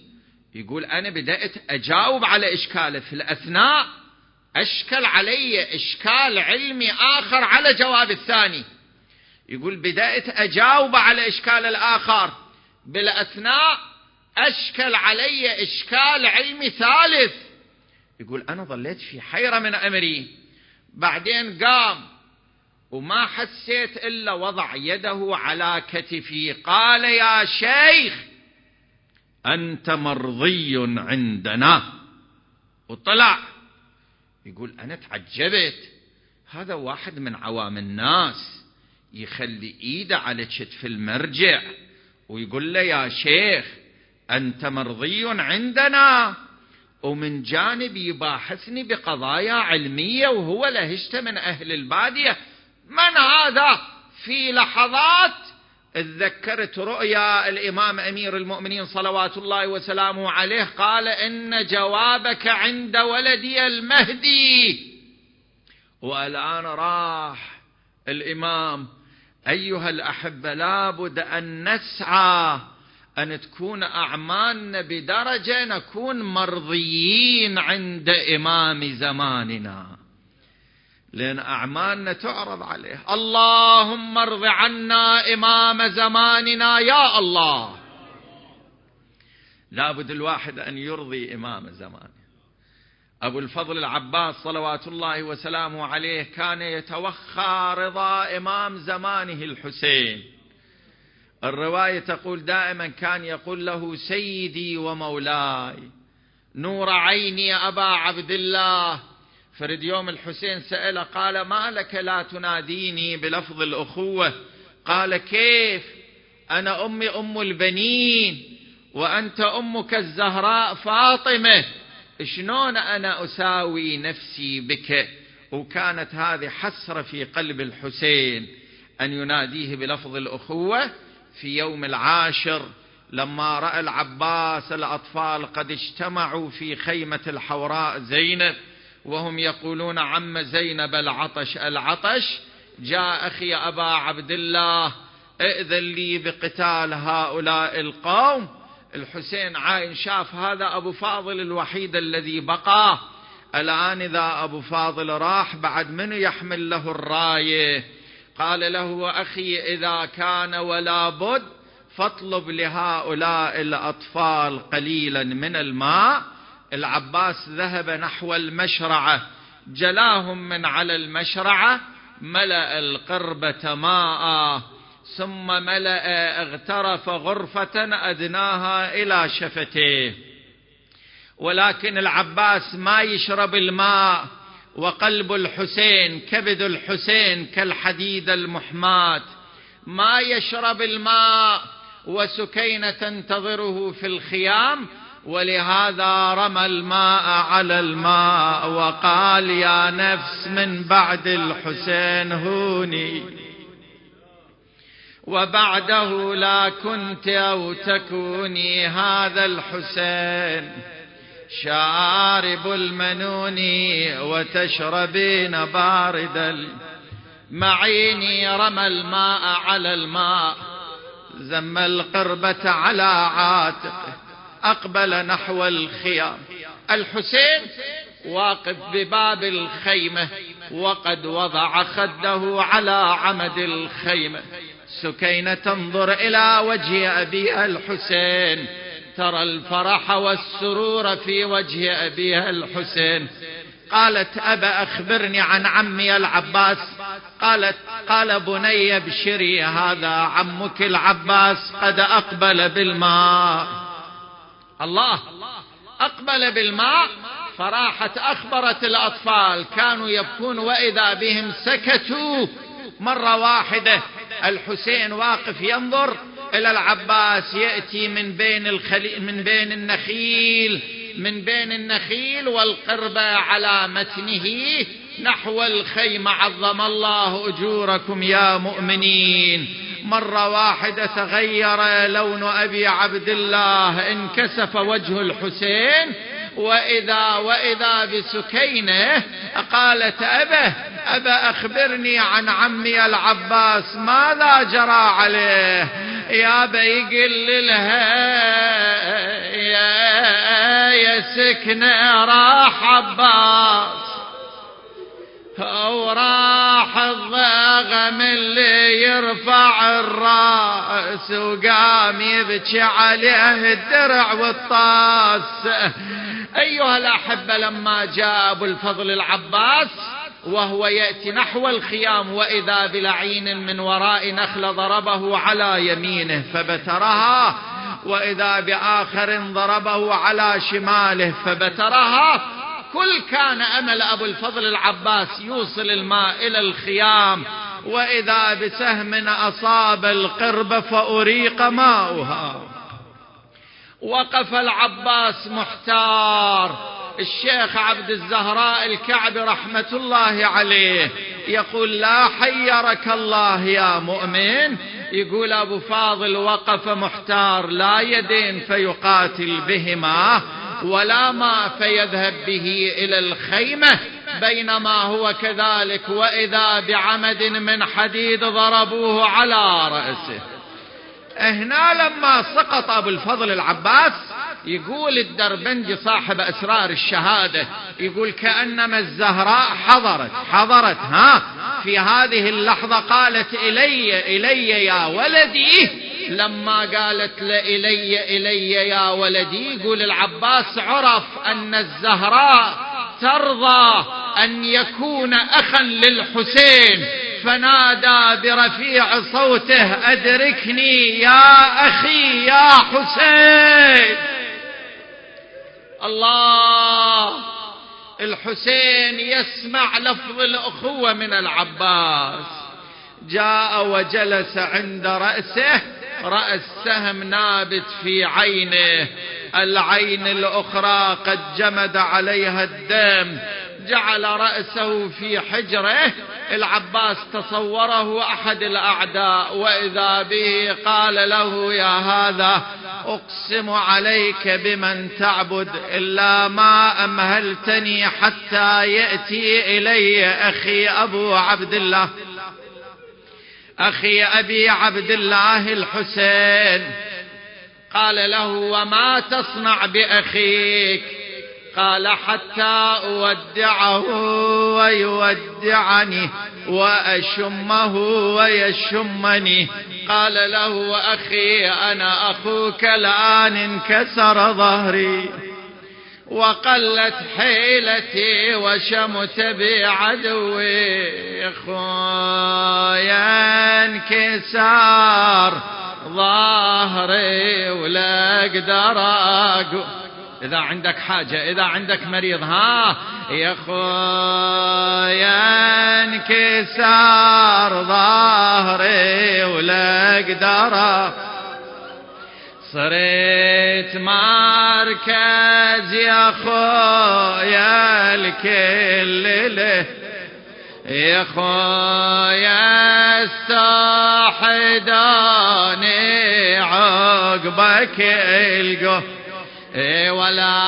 يقول أنا بدأت أجاوب على إشكاله، في الأثناء أشكل علي إشكال علمي آخر على جواب الثاني. يقول بدأت أجاوب على إشكال الآخر، بالأثناء أشكل علي إشكال علمي ثالث. يقول أنا ظليت في حيرة من أمري. بعدين قام وما حسيت إلا وضع يده على كتفي، قال يا شيخ أنت مرضي عندنا، وطلع. يقول أنا تعجبت، هذا واحد من عوام الناس يخلي إيده على كتف المرجع ويقول له يا شيخ أنت مرضي عندنا، ومن جانب يباحثني بقضايا علمية وهو لهجته من أهل البادية. من هذا؟ في لحظات تذكرت رؤيا الإمام أمير المؤمنين صلوات الله وسلامه عليه، قال إن جوابك عند ولدي المهدي. والآن راح الإمام. أيها الأحبة، لابد أن نسعى أن تكون أعمالنا بدرجة نكون مرضيين عند إمام زماننا، لأن أعمالنا تعرض عليه. اللهم ارض عنا إمام زماننا يا الله. لابد الواحد أن يرضي إمام زمانه. أبو الفضل العباس صلوات الله وسلامه عليه كان يتوخى رضا إمام زمانه الحسين. الرواية تقول دائما كان يقول له سيدي ومولاي نور عيني يا أبا عبد الله. فرد يوم الحسين سأله قال ما لك لا تناديني بلفظ الأخوة؟ قال كيف، أنا أمي أم البنين وأنت أمك الزهراء فاطمة، شلون أنا أساوي نفسي بك؟ وكانت هذه حسرة في قلب الحسين أن يناديه بلفظ الأخوة. في يوم العاشر لما رأى العباس الأطفال قد اجتمعوا في خيمة الحوراء زينب وهم يقولون عم زينب العطش العطش، جاء أخي أبا عبد الله ائذن لي بقتال هؤلاء القوم. الحسين عاين شاف هذا أبو فاضل الوحيد الذي بقى، الآن إذا أبو فاضل راح بعد من يحمل له الراية؟ قال له أخي إذا كان ولا بد فاطلب لهؤلاء الأطفال قليلا من الماء. العباس ذهب نحو المشرعة، جلاهم من على المشرعة، ملأ القربة ماء ثم ملأ اغترف غرفة أدناها إلى شفتيه. ولكن العباس ما يشرب الماء، وقلب الحسين كبد الحسين كالحديد المحماة، ما يشرب الماء، وسكينة تنتظره في الخيام. ولهذا رمى الماء على الماء وقال يا نفس من بعد الحسين هوني، وبعده لا كنت أو تكوني. هذا الحسين شارب المنون وتشربين بارد المعين. رمى الماء على الماء، زم القربة على عاتقه، أقبل نحو الخيام. الحسين واقف بباب الخيمة وقد وضع خده على عمد الخيمة. سكينة تنظر إلى وجه أبيها الحسين، ترى الفرح والسرور في وجه أبيها الحسين. قالت أبا أخبرني عن عمي العباس. قالت قال بني ابشري هذا عمك العباس قد أقبل بالماء. الله، أقبل بالماء. فراحت أخبرت الأطفال، كانوا يبكون وإذا بهم سكتوا مرة واحدة. الحسين واقف ينظر إلى العباس يأتي من بين الخلي من بين النخيل من بين النخيل والقربة على متنه نحو الخيمة. عظم الله أجوركم يا مؤمنين. مرة واحدة تغير لون أبي عبد الله، انكسف وجه الحسين، وإذا وإذا بسكينة. قالت أبا أبا أخبرني عن عمي العباس ماذا جرى عليه؟ يا بيقل لها يا سكنه راح عباس وراح الضغم اللي يرفع الراس وقام يبكي عليه الدرع والطاس. أيها الأحبة لما جاء أبو الفضل العباس وهو يأتي نحو الخيام وإذا بلعين من وراء نخل ضربه على يمينه فبترها وإذا بآخر ضربه على شماله فبترها. كل كان أمل أبو الفضل العباس يوصل الماء إلى الخيام وإذا بسهم أصاب القرب فأريق ماؤها. وقف العباس محتار. الشيخ عبد الزهراء الكعبي رحمة الله عليه يقول لا حيرك الله يا مؤمن. يقول أبو فاضل وقف محتار، لا يدين فيقاتل بهما ولا ماء فيذهب به إلى الخيمة، بينما هو كذلك وإذا بعمد من حديد ضربوه على رأسه. هنا لما سقط أبو الفضل العباس يقول الدربندي صاحب أسرار الشهادة يقول كأنما الزهراء حضرت حضرت ها في هذه اللحظة قالت إلي إلي يا ولدي. لما قالت لإلي إلي يا ولدي يقول العباس عرف أن الزهراء ترضى أن يكون أخا للحسين فنادى برفيع صوته أدركني يا أخي يا حسين. الله، الحسين يسمع لفظ الأخوة من العباس. جاء وجلس عند رأسه، رأس سهم نابت في عينه، العين الأخرى قد جمد عليها الدم. جعل رأسه في حجره. العباس تصوره أحد الأعداء وإذا به قال له يا هذا أقسم عليك بمن تعبد إلا ما أمهلتني حتى يأتي إلي أخي أبو عبد الله أخي أبي عبد الله الحسين. قال له وما تصنع بأخيك؟ قال حتى أودعه ويودعني وأشمه ويشمني. قال له أخي أنا أخوك الآن انكسر ظهري وقلت حيلتي وشمت بعدوي، خويا انكسار ظهري ولا اقدر اقوم. إذا عندك حاجة، إذا عندك مريض، ها يا خويا انكسار ظهري ولا اقدر. صرت مركز يا خويا الكل له، يا خويا استحداني عقبك القه، ولا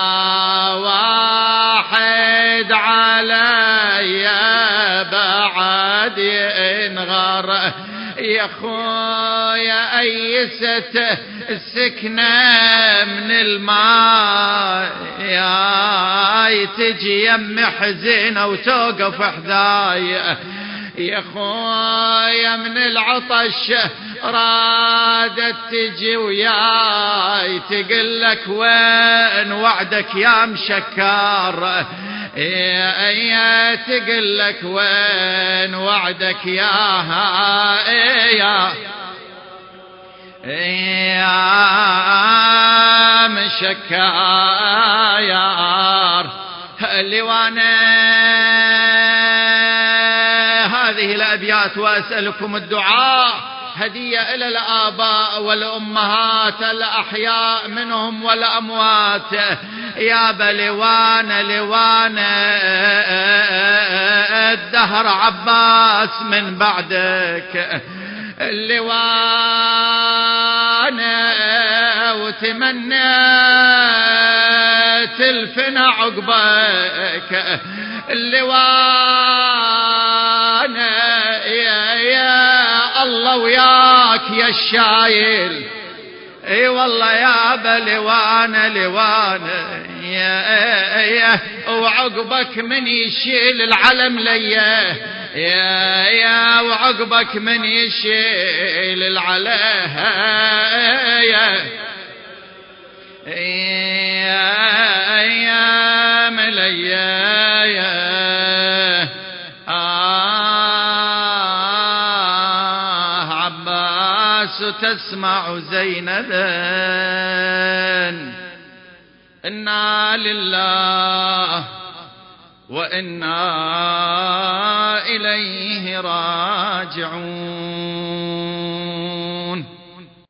واحد علي بعد ينغر. يا خويا أيست السكنة من الماء يا تجي يم حزينة وتوقف حذاي. يا خويا من العطش رادت تجي وياي تقلك وين وعدك يا مشكار. يا تقلك وين وعدك يا يا يا مشكار. لوانا هذه الأبيات وأسألكم الدعاء هدية إلى الآباء والأمهات الأحياء منهم والأموات. يا بلوان لوان الدهر عباس من بعدك اللوان وتمنيت الفنا عقبك اللوان. يا يا الله وياك يا الشايل، اي والله يا بلوان لوان يا يا وعقبك من يشيل العلم ليه يا يا وعقبك من يشيل العلم يا يا يا مليا يا آه عباس تسمع زينبا إنا لله وإنا